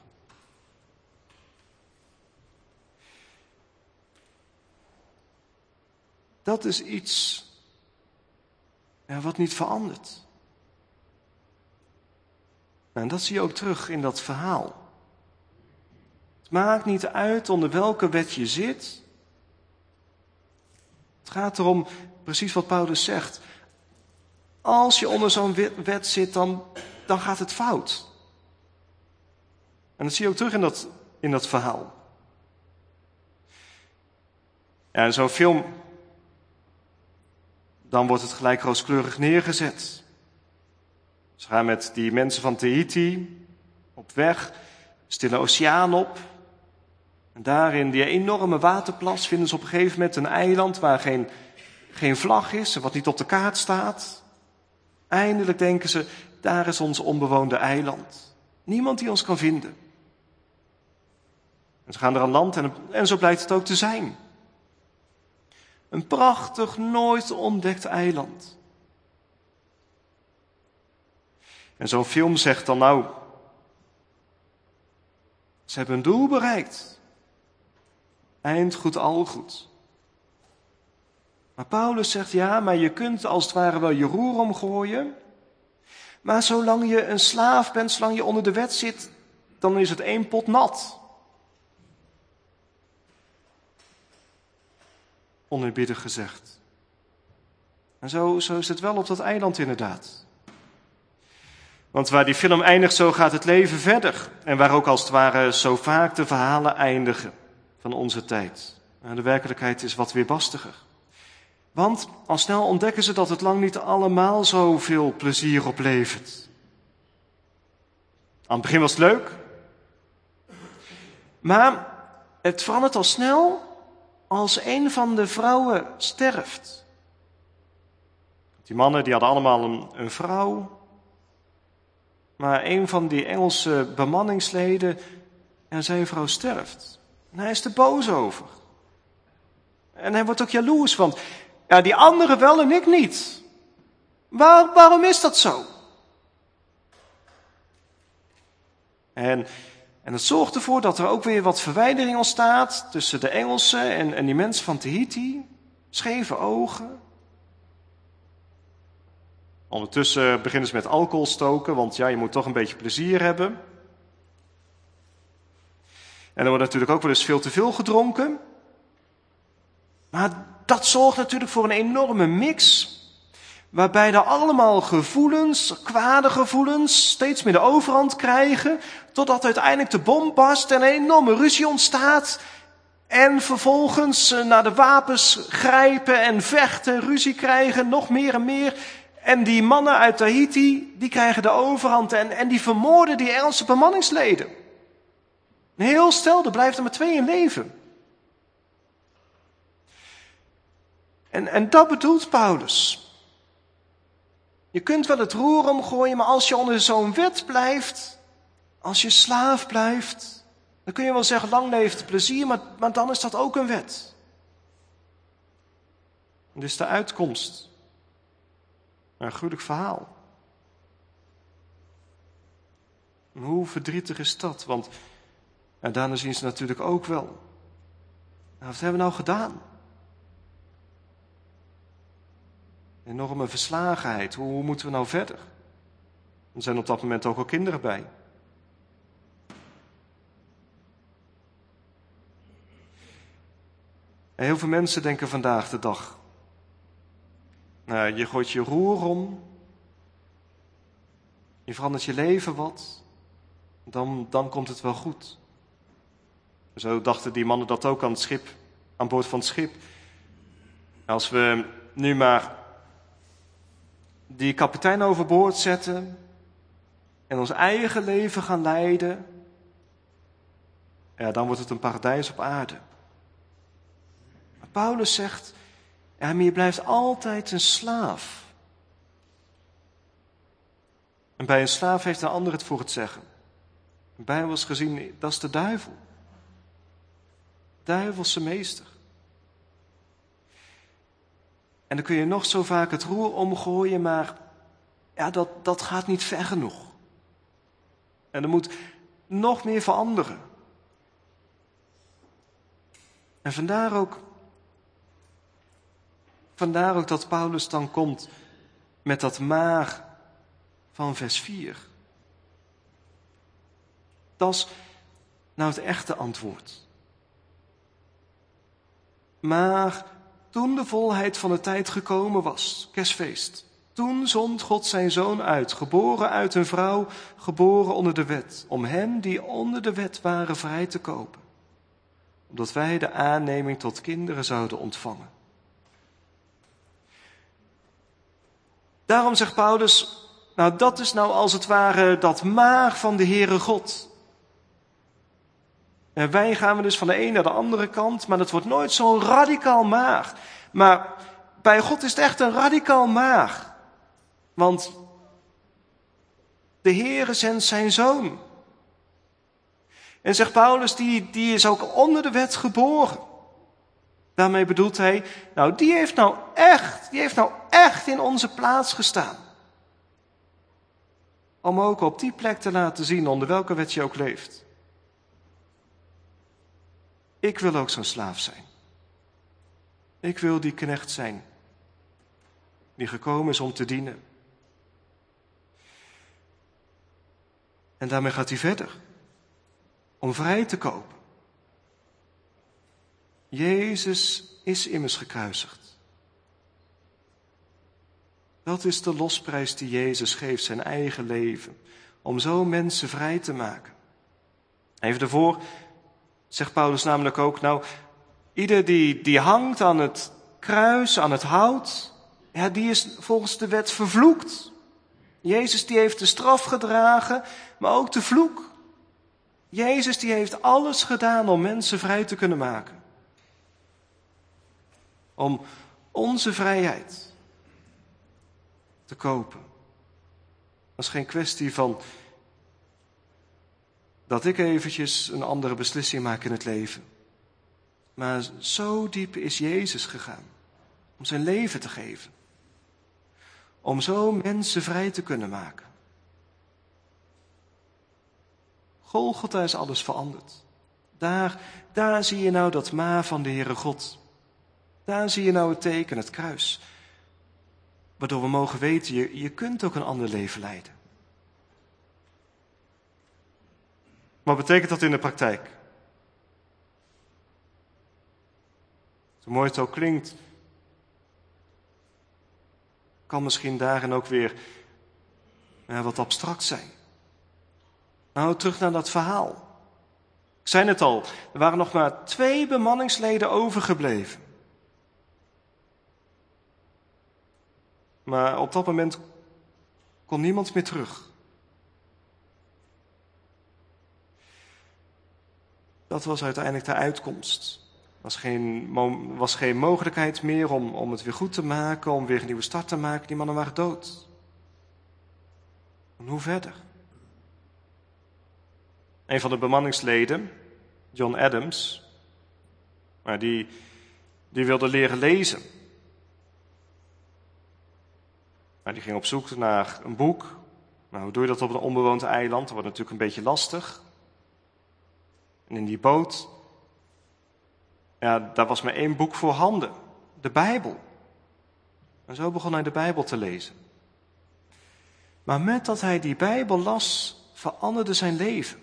Dat is iets ja, wat niet verandert. En dat zie je ook terug in dat verhaal. Het maakt niet uit onder welke wet je zit. Het gaat erom, precies wat Paulus zegt. Als je onder zo'n wet zit, dan, dan gaat het fout. En dat zie je ook terug in dat, in dat verhaal. Ja, in zo'n film, dan wordt het gelijk rooskleurig neergezet. Ze gaan met die mensen van Tahiti op weg, Stille Oceaan op. En daar in die enorme waterplas vinden ze op een gegeven moment een eiland waar geen, geen vlag is en wat niet op de kaart staat. Eindelijk denken ze, daar is ons onbewoonde eiland. Niemand die ons kan vinden. En ze gaan er aan land en, en zo blijkt het ook te zijn. Een prachtig, nooit ontdekt eiland. En zo'n film zegt dan nou, ze hebben hun doel bereikt. Eind goed, al goed. Maar Paulus zegt ja, maar je kunt als het ware wel je roer omgooien. Maar zolang je een slaaf bent, zolang je onder de wet zit, dan is het één pot nat. Oneerbiedig gezegd. En zo, zo is het wel op dat eiland inderdaad. Want waar die film eindigt, zo gaat het leven verder. En waar ook als het ware zo vaak de verhalen eindigen van onze tijd. En de werkelijkheid is wat weerbarstiger. Want al snel ontdekken ze dat het lang niet allemaal zoveel plezier oplevert. Aan het begin was het leuk. Maar het verandert al snel als een van de vrouwen sterft. Die mannen die hadden allemaal een, een vrouw. Maar een van die Engelse bemanningsleden en zijn vrouw sterft. En hij is er boos over. En hij wordt ook jaloers, want ja, die anderen wel en ik niet. Waar, waarom is dat zo? En, en het zorgt ervoor dat er ook weer wat verwijdering ontstaat tussen de Engelsen en, en die mensen van Tahiti. Scheve ogen. Ondertussen beginnen ze met alcohol stoken, want ja, je moet toch een beetje plezier hebben. En er wordt natuurlijk ook wel eens veel te veel gedronken. Maar dat zorgt natuurlijk voor een enorme mix, waarbij er allemaal gevoelens, kwade gevoelens, steeds meer de overhand krijgen, totdat uiteindelijk de bom barst en een enorme ruzie ontstaat. En vervolgens naar de wapens grijpen en vechten, ruzie krijgen, nog meer en meer. En die mannen uit Tahiti, die krijgen de overhand en, en die vermoorden die Engelse bemanningsleden. Een heel stel, er blijft er maar twee in leven. En, en dat bedoelt Paulus. Je kunt wel het roer omgooien, maar als je onder zo'n wet blijft, als je slaaf blijft, dan kun je wel zeggen, lang leeft het plezier, maar, maar dan is dat ook een wet. En dus de uitkomst. Een gruwelijk verhaal. En hoe verdrietig is dat? Want en daarna zien ze natuurlijk ook wel. Nou, wat hebben we nou gedaan? Enorme verslagenheid. Hoe, hoe moeten we nou verder? Er zijn op dat moment ook al kinderen bij. En heel veel mensen denken vandaag de dag. Nou, je gooit je roer om. Je verandert je leven wat. Dan, dan komt het wel goed. Zo dachten die mannen dat ook aan het schip, aan boord van het schip. Als we nu maar die kapitein overboord zetten en ons eigen leven gaan leiden, ja, dan wordt het een paradijs op aarde. Maar Paulus zegt, ja, maar je blijft altijd een slaaf. En bij een slaaf heeft een ander het voor het zeggen. Bijbels gezien, dat is de duivel. Duivelse meester. En dan kun je nog zo vaak het roer omgooien, maar ja, dat, dat gaat niet ver genoeg. En er moet nog meer veranderen. En vandaar ook, vandaar ook dat Paulus dan komt met dat maar van vers vier. Dat is nou het echte antwoord. Maar toen de volheid van de tijd gekomen was, kerstfeest, toen zond God zijn zoon uit, geboren uit een vrouw, geboren onder de wet, om hen die onder de wet waren vrij te kopen, opdat wij de aanneming tot kinderen zouden ontvangen. Daarom zegt Paulus, nou dat is nou als het ware dat maar van de Heere God. En wij gaan we dus van de een naar de andere kant, maar dat wordt nooit zo'n radicaal maar. Maar bij God is het echt een radicaal maar. Want de Heere zendt zijn zoon. En zegt Paulus, die, die is ook onder de wet geboren. Daarmee bedoelt hij, nou die heeft nou echt, die heeft nou echt in onze plaats gestaan. Om ook op die plek te laten zien onder welke wet je ook leeft. Ik wil ook zo'n slaaf zijn. Ik wil die knecht zijn. Die gekomen is om te dienen. En daarmee gaat hij verder. Om vrij te kopen. Jezus is immers gekruisigd. Dat is de losprijs die Jezus geeft, zijn eigen leven. Om zo mensen vrij te maken. Even daarvoor zegt Paulus namelijk ook, nou, ieder die, die hangt aan het kruis, aan het hout, ja, die is volgens de wet vervloekt. Jezus die heeft de straf gedragen, maar ook de vloek. Jezus die heeft alles gedaan om mensen vrij te kunnen maken. Om onze vrijheid te kopen. Dat is geen kwestie van dat ik eventjes een andere beslissing maak in het leven. Maar zo diep is Jezus gegaan. Om zijn leven te geven. Om zo mensen vrij te kunnen maken. Golgotha is alles veranderd. Daar, daar zie je nou dat maar van de Heere God. Daar zie je nou het teken, het kruis. Waardoor we mogen weten, je, je kunt ook een ander leven leiden. Wat betekent dat in de praktijk? Zo mooi het ook klinkt, kan misschien daarin ook weer ja, wat abstract zijn. Nou, terug naar dat verhaal. Ik zei het al, er waren nog maar twee bemanningsleden overgebleven. Maar op dat moment kon niemand meer terug. Dat was uiteindelijk de uitkomst. Er was geen, was geen mogelijkheid meer om, om het weer goed te maken, om weer een nieuwe start te maken. Die mannen waren dood. En hoe verder? Een van de bemanningsleden, John Adams, maar die, die wilde leren lezen. Maar die ging op zoek naar een boek. Nou, hoe doe je dat op een onbewoond eiland? Dat wordt natuurlijk een beetje lastig. En in die boot, ja, daar was maar één boek voor handen. De Bijbel. En zo begon hij de Bijbel te lezen. Maar met dat hij die Bijbel las, veranderde zijn leven.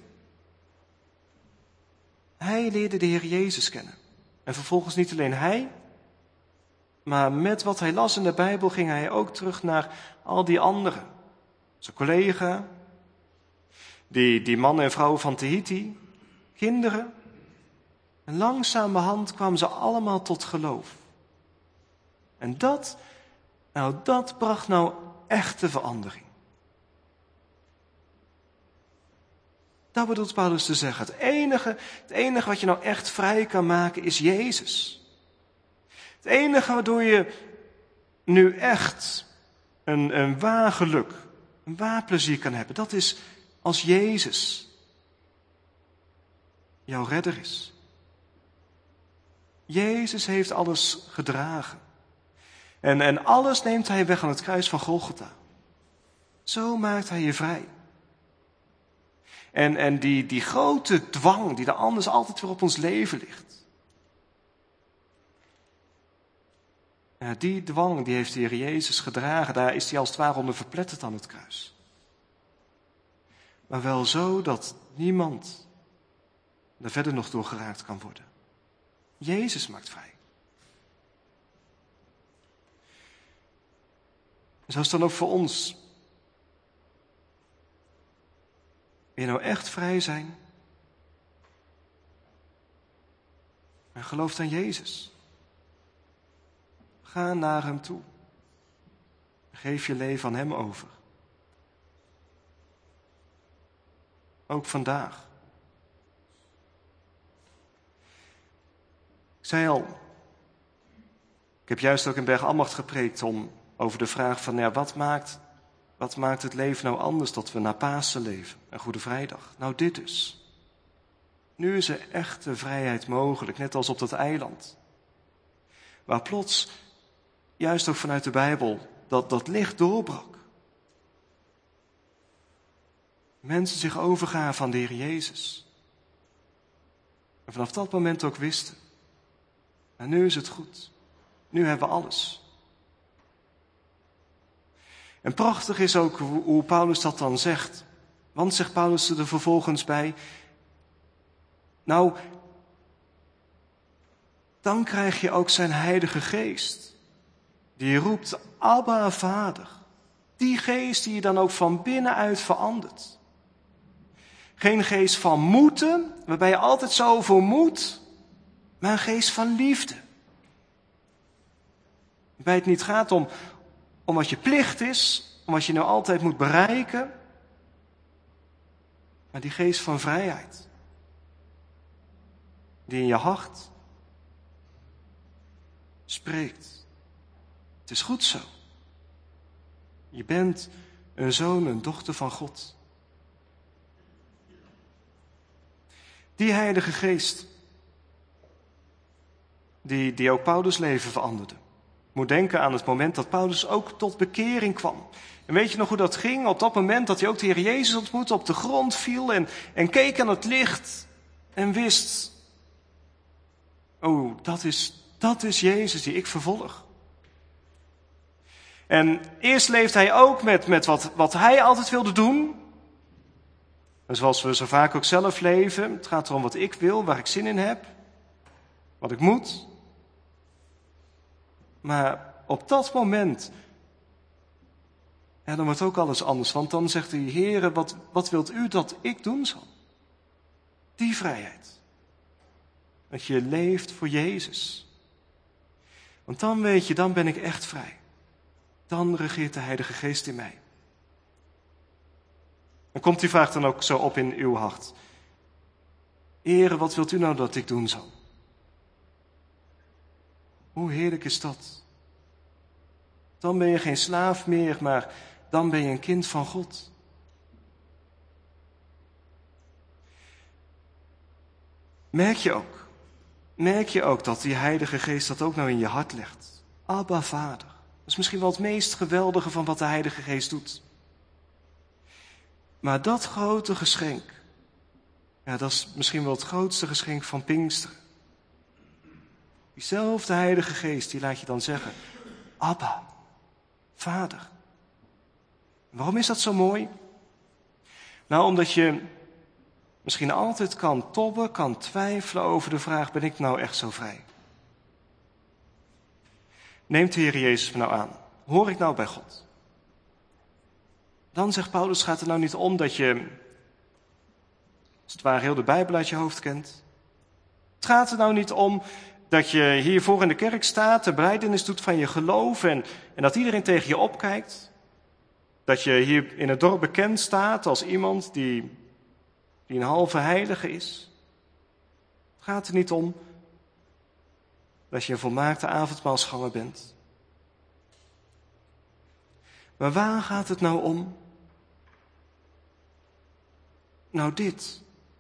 Hij leerde de Heer Jezus kennen. En vervolgens niet alleen hij, maar met wat hij las in de Bijbel ging hij ook terug naar al die anderen. Zijn collega, die, die mannen en vrouwen van Tahiti, kinderen. En langzamerhand kwamen ze allemaal tot geloof. En dat, nou dat bracht nou echte verandering. Dat bedoelt Paulus te zeggen. Het enige, het enige wat je nou echt vrij kan maken is Jezus. Het enige waardoor je nu echt een, een waar geluk, een waar plezier kan hebben, dat is als Jezus jouw redder is. Jezus heeft alles gedragen. En, en alles neemt hij weg aan het kruis van Golgotha. Zo maakt hij je vrij. En, en die, die grote dwang die er anders altijd weer op ons leven ligt. Ja, die dwang die heeft de Heer Jezus gedragen. Daar is hij als het ware onder verpletterd aan het kruis. Maar wel zo dat niemand er verder nog door geraakt kan worden. Jezus maakt vrij. Zo is het dan ook voor ons. Wil je nou echt vrij zijn? En geloof aan Jezus. Ga naar hem toe. Geef je leven aan hem over. Ook vandaag. Ik zei al, ik heb juist ook in Bergambacht gepreekt om over de vraag van, ja, wat maakt, wat maakt het leven nou anders dat we na Pasen leven, en Goede Vrijdag? Nou, dit dus. Nu is er echte vrijheid mogelijk, net als op dat eiland. Waar plots, juist ook vanuit de Bijbel, dat, dat licht doorbrak. Mensen zich overgaven aan de Heer Jezus. En vanaf dat moment ook wisten, en nu is het goed. Nu hebben we alles. En prachtig is ook hoe Paulus dat dan zegt. Want zegt Paulus er vervolgens bij, nou, dan krijg je ook zijn Heilige Geest. Die roept, Abba, Vader. Die geest die je dan ook van binnenuit verandert. Geen geest van moeten, waarbij je altijd zoveel moet, maar een geest van liefde. Waarbij het niet gaat om, om wat je plicht is, om wat je nou altijd moet bereiken, maar die geest van vrijheid. Die in je hart spreekt. Het is goed zo. Je bent een zoon, een dochter van God. Die Heilige Geest, die, die ook Paulus' leven veranderde. Ik moet denken aan het moment dat Paulus ook tot bekering kwam. En weet je nog hoe dat ging? Op dat moment dat hij ook de Heer Jezus ontmoette, op de grond viel en, en keek aan het licht en wist, oh, dat is, dat is Jezus die ik vervolg. En eerst leeft hij ook met, met wat, wat hij altijd wilde doen. En zoals we zo vaak ook zelf leven. Het gaat erom wat ik wil, waar ik zin in heb. Wat ik moet. Maar op dat moment, ja, dan wordt ook alles anders. Want dan zegt de Heer, wat, wat wilt u dat ik doen zal? Die vrijheid. Dat je leeft voor Jezus. Want dan weet je, dan ben ik echt vrij. Dan regeert de Heilige Geest in mij. Dan komt die vraag dan ook zo op in uw hart. Heere, wat wilt u nou dat ik doen zal? Hoe heerlijk is dat? Dan ben je geen slaaf meer, maar dan ben je een kind van God. Merk je ook, merk je ook dat die Heilige Geest dat ook nou in je hart legt? Abba, Vader. Dat is misschien wel het meest geweldige van wat de Heilige Geest doet. Maar dat grote geschenk, ja, dat is misschien wel het grootste geschenk van Pinksteren. Diezelfde Heilige Geest, die laat je dan zeggen, Abba, Vader. Waarom is dat zo mooi? Nou, omdat je misschien altijd kan tobben, kan twijfelen over de vraag, ben ik nou echt zo vrij? Neemt de Heer Jezus me nou aan? Hoor ik nou bij God? Dan zegt Paulus, gaat het nou niet om dat je, als het ware, heel de Bijbel uit je hoofd kent. Het gaat er nou niet om dat je hiervoor in de kerk staat, de belijdenis doet van je geloof en, en dat iedereen tegen je opkijkt. Dat je hier in het dorp bekend staat als iemand die, die een halve heilige is. Het gaat er niet om dat je een volmaakte avondmaalsganger bent. Maar waar gaat het nou om? Nou dit.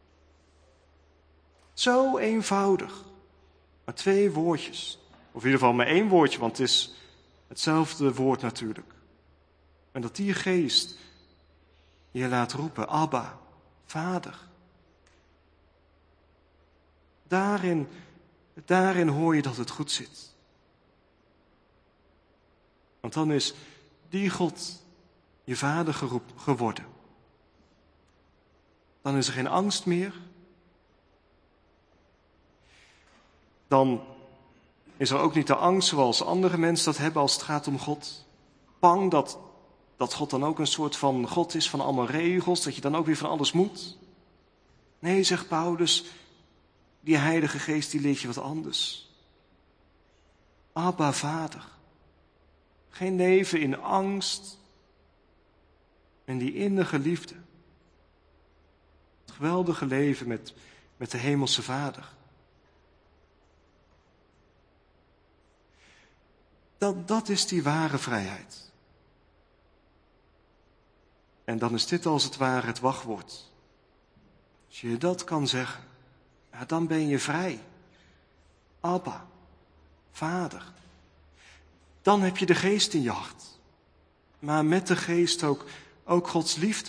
Zo eenvoudig. Maar twee woordjes. Of in ieder geval maar één woordje, want het is hetzelfde woord natuurlijk. En dat die geest je laat roepen, Abba, Vader. Daarin, daarin hoor je dat het goed zit. Want dan is die God je vader geroep, geworden. Dan is er geen angst meer. Dan is er ook niet de angst zoals andere mensen dat hebben als het gaat om God. Bang dat, dat God dan ook een soort van God is van allemaal regels, dat je dan ook weer van alles moet. Nee, zegt Paulus, die Heilige Geest die leert je wat anders. Abba, Vader. Geen leven in angst. En die innige liefde. Het geweldige leven met, met de Hemelse Vader. Dat, dat is die ware vrijheid. En dan is dit als het ware het wachtwoord. Als je dat kan zeggen, ja, dan ben je vrij. Abba, Vader. Dan heb je de geest in je hart. Maar met de geest ook, ook Gods liefde.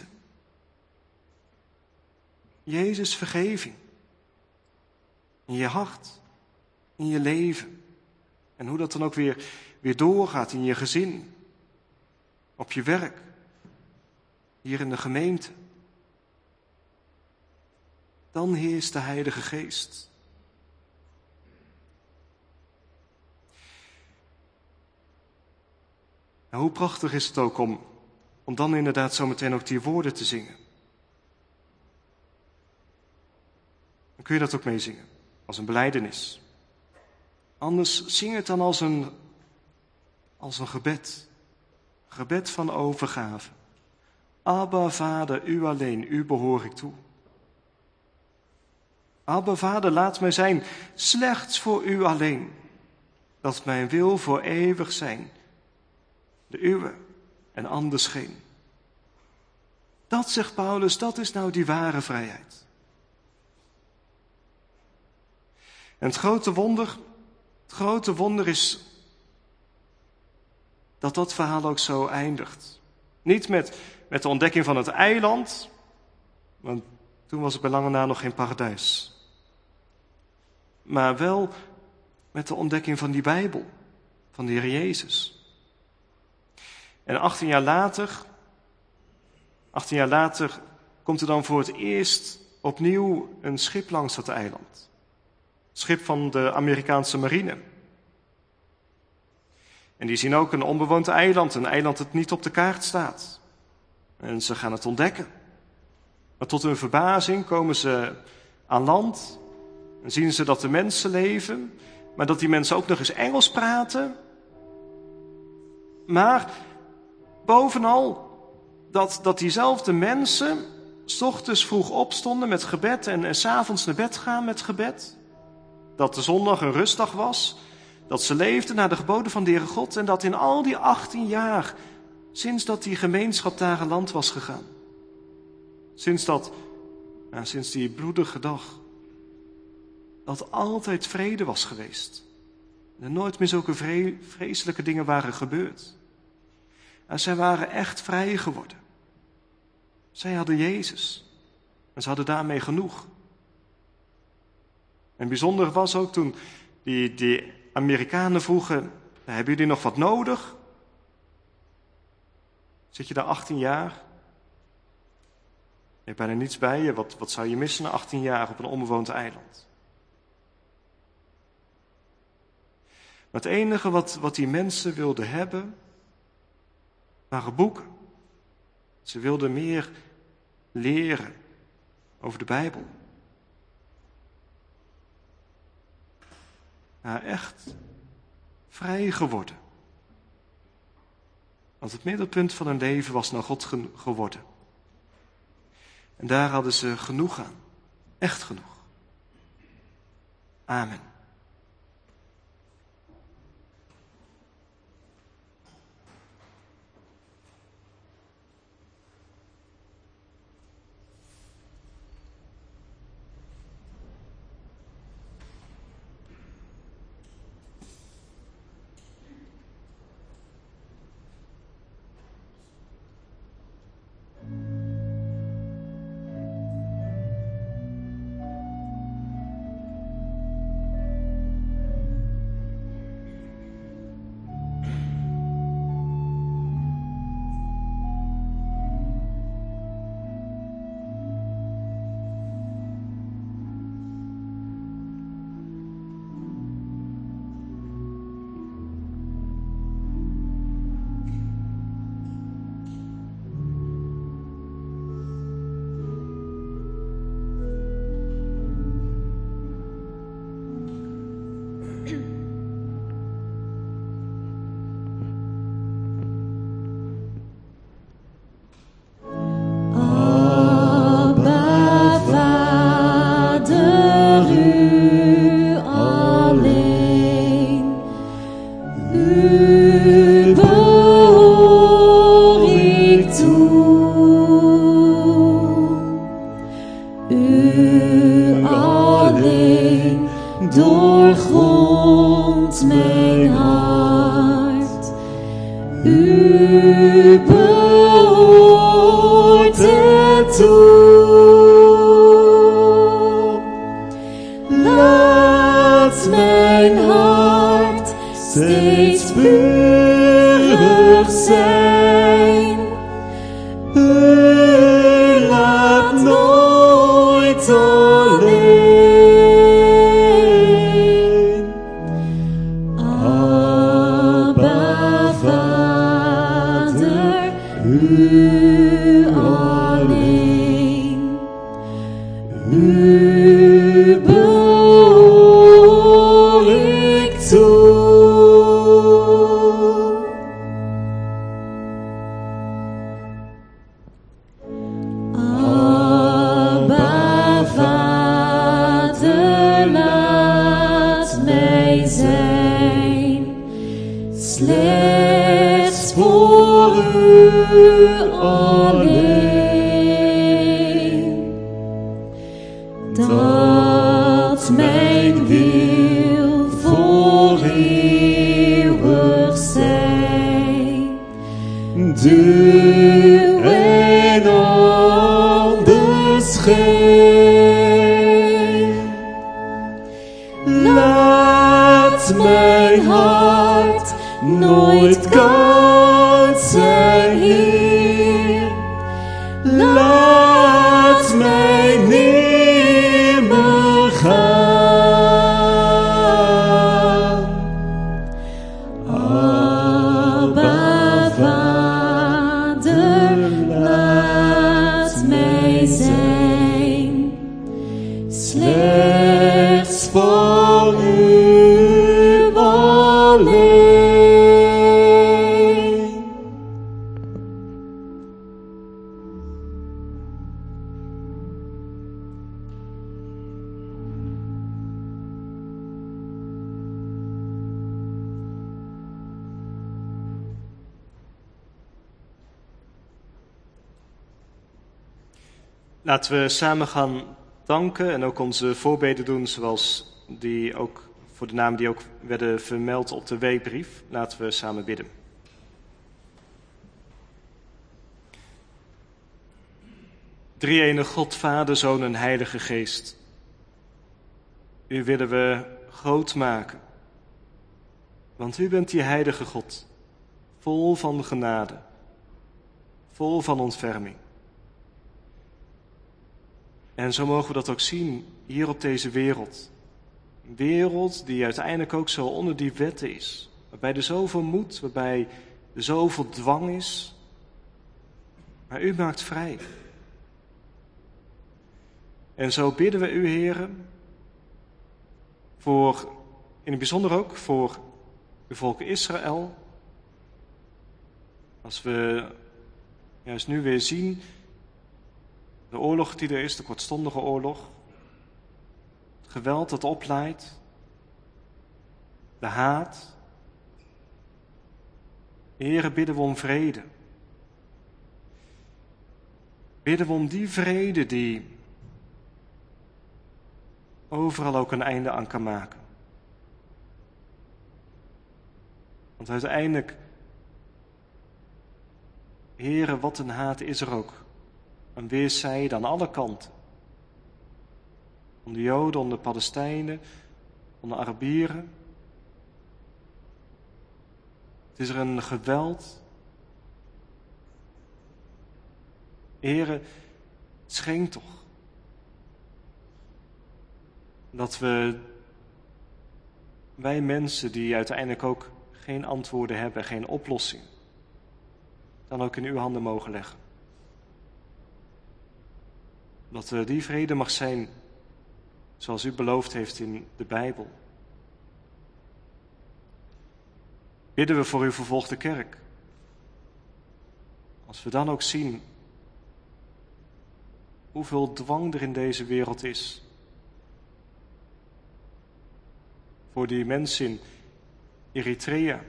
Jezus' vergeving. In je hart. In je leven. En hoe dat dan ook weer, weer doorgaat in je gezin. Op je werk. Hier in de gemeente. Dan heerst de Heilige Geest. En hoe prachtig is het ook om, om dan inderdaad zometeen ook die woorden te zingen. Dan kun je dat ook meezingen, als een belijdenis. Anders zing het dan als een, als een gebed. Gebed van overgave. Abba, Vader, u alleen, u behoor ik toe. Abba, Vader, laat mij zijn slechts voor u alleen. Dat mijn wil voor eeuwig zijn. De uwe en anders geen. Dat, zegt Paulus, dat is nou die ware vrijheid. En het grote wonder, het grote wonder is dat dat verhaal ook zo eindigt. Niet met, met de ontdekking van het eiland, want toen was het bij lange na nog geen paradijs. Maar wel met de ontdekking van die Bijbel, van de Heer Jezus. En achttien jaar later, achttien jaar later komt er dan voor het eerst opnieuw een schip langs dat eiland. Het schip van de Amerikaanse marine. En die zien ook een onbewoond eiland, een eiland dat niet op de kaart staat. En ze gaan het ontdekken. Maar tot hun verbazing komen ze aan land en zien ze dat de mensen leven, maar dat die mensen ook nog eens Engels praten. Maar bovenal dat, dat diezelfde mensen 's ochtends vroeg opstonden met gebed en, en 's avonds naar bed gaan met gebed. Dat de zondag een rustdag was. Dat ze leefden naar de geboden van de Heere God. En dat in al die achttien jaar, sinds dat die gemeenschap daar aan land was gegaan. Sinds dat, ja, sinds die bloedige dag. Dat altijd vrede was geweest. En nooit meer zulke vre- vreselijke dingen waren gebeurd. En zij waren echt vrij geworden. Zij hadden Jezus. En ze hadden daarmee genoeg. En bijzonder was ook toen die, die Amerikanen vroegen, hebben jullie nog wat nodig? Zit je daar achttien jaar? Je hebt bijna niets bij je. Wat, wat zou je missen na achttien jaar op een onbewoond eiland? Maar het enige wat, wat die mensen wilden hebben, waren boeken. Ze wilden meer leren over de Bijbel. maar echt vrij geworden. Want het middelpunt van hun leven was naar God geworden. En daar hadden ze genoeg aan. Echt genoeg. Amen. Laten we samen gaan danken en ook onze voorbeden doen zoals die ook voor de namen die ook werden vermeld op de weekbrief. Laten we samen bidden. Drie-ene God, Vader, Zoon en Heilige Geest. U willen we groot maken, want u bent die heilige God, vol van genade, vol van ontferming. En zo mogen we dat ook zien hier op deze wereld. Een wereld die uiteindelijk ook zo onder die wetten is. Waarbij er zoveel moet, waarbij er zoveel dwang is. Maar u maakt vrij. En zo bidden we u, Heere, voor in het bijzonder ook voor uw volk Israël. Als we juist nu weer zien de oorlog die er is, de kortstondige oorlog, het geweld dat oplaait, de haat. Heere, bidden we om vrede. Bidden we om die vrede die overal ook een einde aan kan maken. Want uiteindelijk, Heere, wat een haat is er ook. Een weerszijde aan alle kanten. Om de Joden, om de Palestijnen, om de Arabieren. Het is er een geweld. Heere, schenk toch dat we, wij mensen die uiteindelijk ook geen antwoorden hebben, geen oplossing, dan ook in uw handen mogen leggen. Dat er die vrede mag zijn zoals u beloofd heeft in de Bijbel. Bidden we voor uw vervolgde kerk. Als we dan ook zien hoeveel dwang er in deze wereld is. Voor die mensen in Eritrea,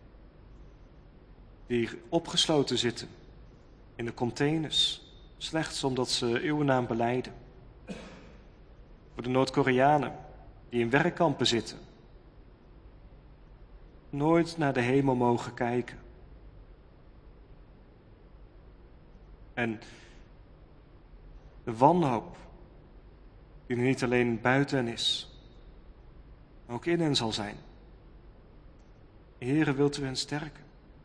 die opgesloten zitten in de containers, slechts omdat ze uw naam belijden. Voor de Noord-Koreanen, die in werkkampen zitten, nooit naar de hemel mogen kijken. En de wanhoop die er niet alleen buiten hen is, maar ook in hen zal zijn. Heere, wilt u hen sterken?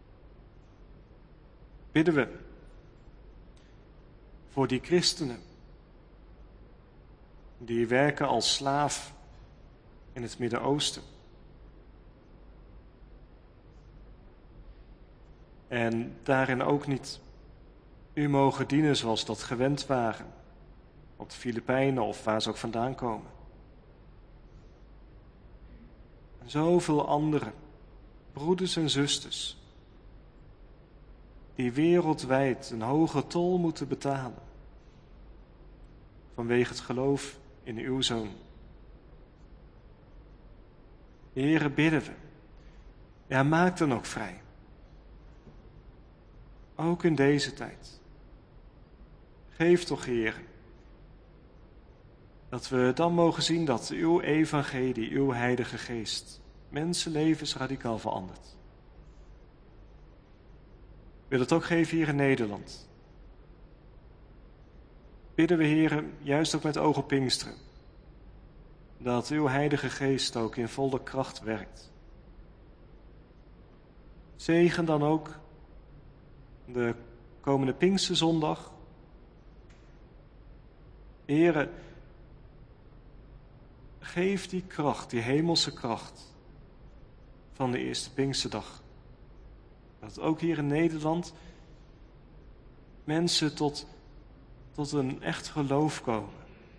Bidden we voor die christenen die werken als slaaf in het Midden-Oosten. En daarin ook niet u mogen dienen zoals dat gewend waren op de Filipijnen of waar ze ook vandaan komen. En zoveel andere broeders en zusters die wereldwijd een hoge tol moeten betalen vanwege het geloof in uw Zoon. Heere, bidden we. Ja, maak dan ook vrij. Ook in deze tijd. Geef toch, Heer, dat we dan mogen zien dat uw evangelie, uw Heilige Geest, mensenlevens radicaal verandert. Wil het ook geven hier in Nederland. Bidden we, Heer, juist ook met oog op Pinksteren, dat uw Heilige Geest ook in volle kracht werkt. Zegen dan ook de komende Pinksterzondag. Heere, geef die kracht, die hemelse kracht van de eerste Pinksterdag. Dat ook hier in Nederland mensen tot, tot een echt geloof komen.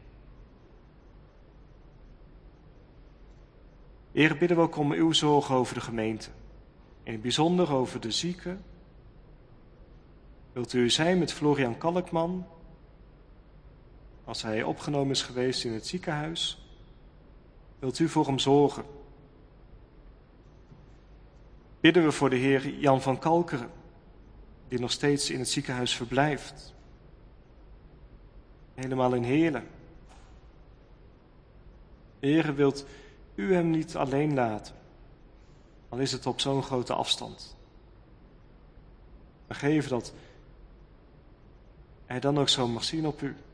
Heer, bidden we ook om uw zorg over de gemeente. In het bijzonder over de zieken. Wilt u zijn met Florian Kalkman, als hij opgenomen is geweest in het ziekenhuis? Wilt u voor hem zorgen? Bidden we voor de heer Jan van Kalkeren, die nog steeds in het ziekenhuis verblijft. Helemaal in Heerlen. Heere, wilt u hem niet alleen laten, al is het op zo'n grote afstand. Maar geef dat hij dan ook zo mag zien op u.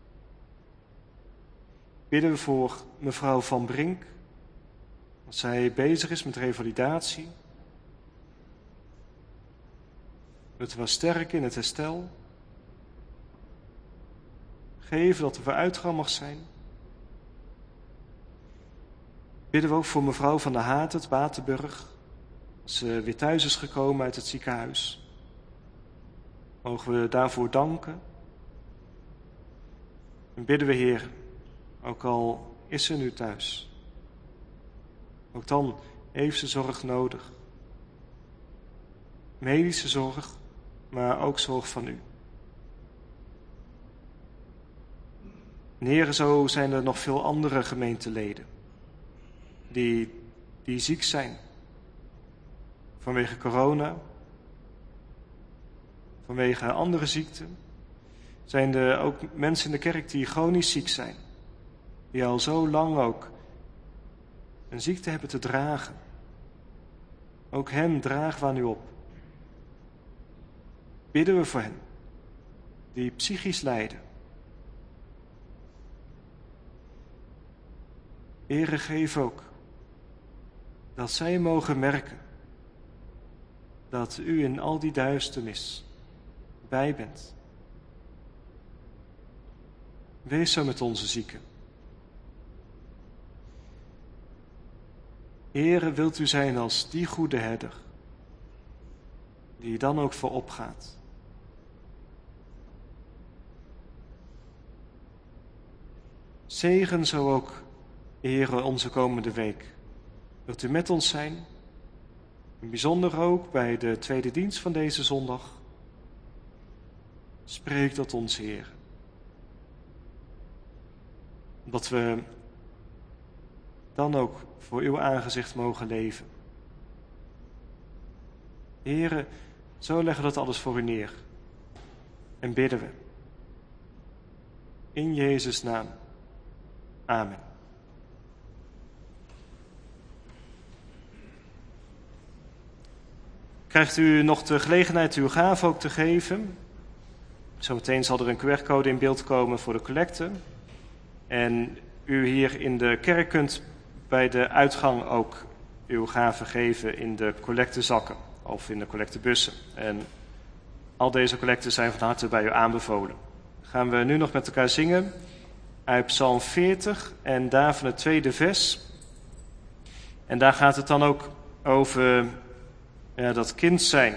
Bidden we voor mevrouw Van Brink, als zij bezig is met revalidatie. Wilt u wel sterken in het herstel. Geef dat er vooruitgang mag zijn. Bidden we ook voor mevrouw Van der Haat uit Waterburg, als ze weer thuis is gekomen uit het ziekenhuis. Mogen we daarvoor danken. En bidden we, Heer, ook al is ze nu thuis, Ook dan heeft ze zorg nodig. Medische zorg, maar ook zorg van u. En Heere, zo zijn er nog veel andere gemeenteleden die, die ziek zijn. Vanwege corona, vanwege andere ziekten. Zijn er ook mensen in de kerk die chronisch ziek zijn. Die al zo lang ook een ziekte hebben te dragen. Ook hen dragen we aan u op. Bidden we voor hen, die psychisch lijden. Heere, geef ook dat zij mogen merken dat u in al die duisternis bij bent. Wees zo met onze zieken. Heere, wilt u zijn als die goede herder, die dan ook voorop gaat. Zegen zo ook, Heere, onze komende week. Wilt u met ons zijn? En bijzonder ook bij de tweede dienst van deze zondag. Spreek tot ons, Heer. Dat we dan ook voor uw aangezicht mogen leven. Heere, zo leggen we dat alles voor u neer. En bidden we. In Jezus' naam. Amen. Krijgt u nog de gelegenheid uw gave ook te geven? Zometeen zal er een Q R-code in beeld komen voor de collecte. En u hier in de kerk kunt bij de uitgang ook uw gave geven in de collectezakken of in de collectebussen. En al deze collecten zijn van harte bij u aanbevolen. Gaan we nu nog met elkaar zingen uit Psalm veertig en daarvan het tweede vers. En daar gaat het dan ook over ja, dat kind zijn.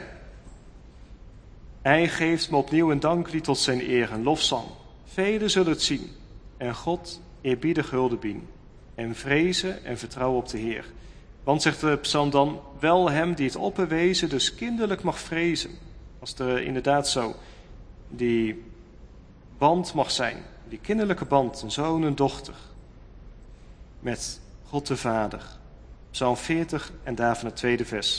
Hij geeft me opnieuw een danklied tot zijn eer, een lofzang. Velen zullen het zien en God eerbiedig hulde bieden. En vrezen en vertrouwen op de Heer. Want, zegt de psalm dan, wel hem die het opperwezen dus kinderlijk mag vrezen. Als er inderdaad zo die band mag zijn, die kinderlijke band, een zoon en dochter, met God de Vader. Psalm veertig en daarvan het tweede vers.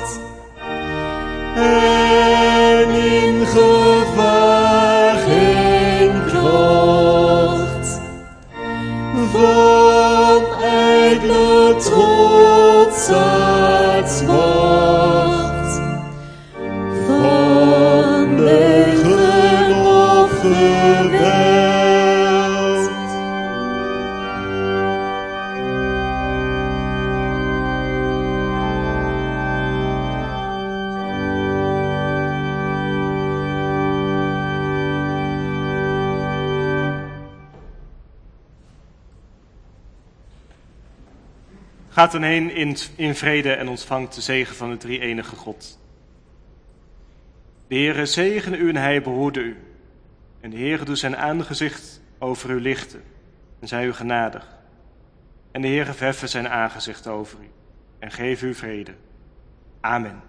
En in gevaar Gaat dan heen in, in vrede en ontvangt de zegen van de drie-enige God. De Heere zegene u en hij behoede u. En de Heere doet zijn aangezicht over u lichten en zij u genadig. En de Heere verheffe zijn aangezicht over u en geef u vrede. Amen.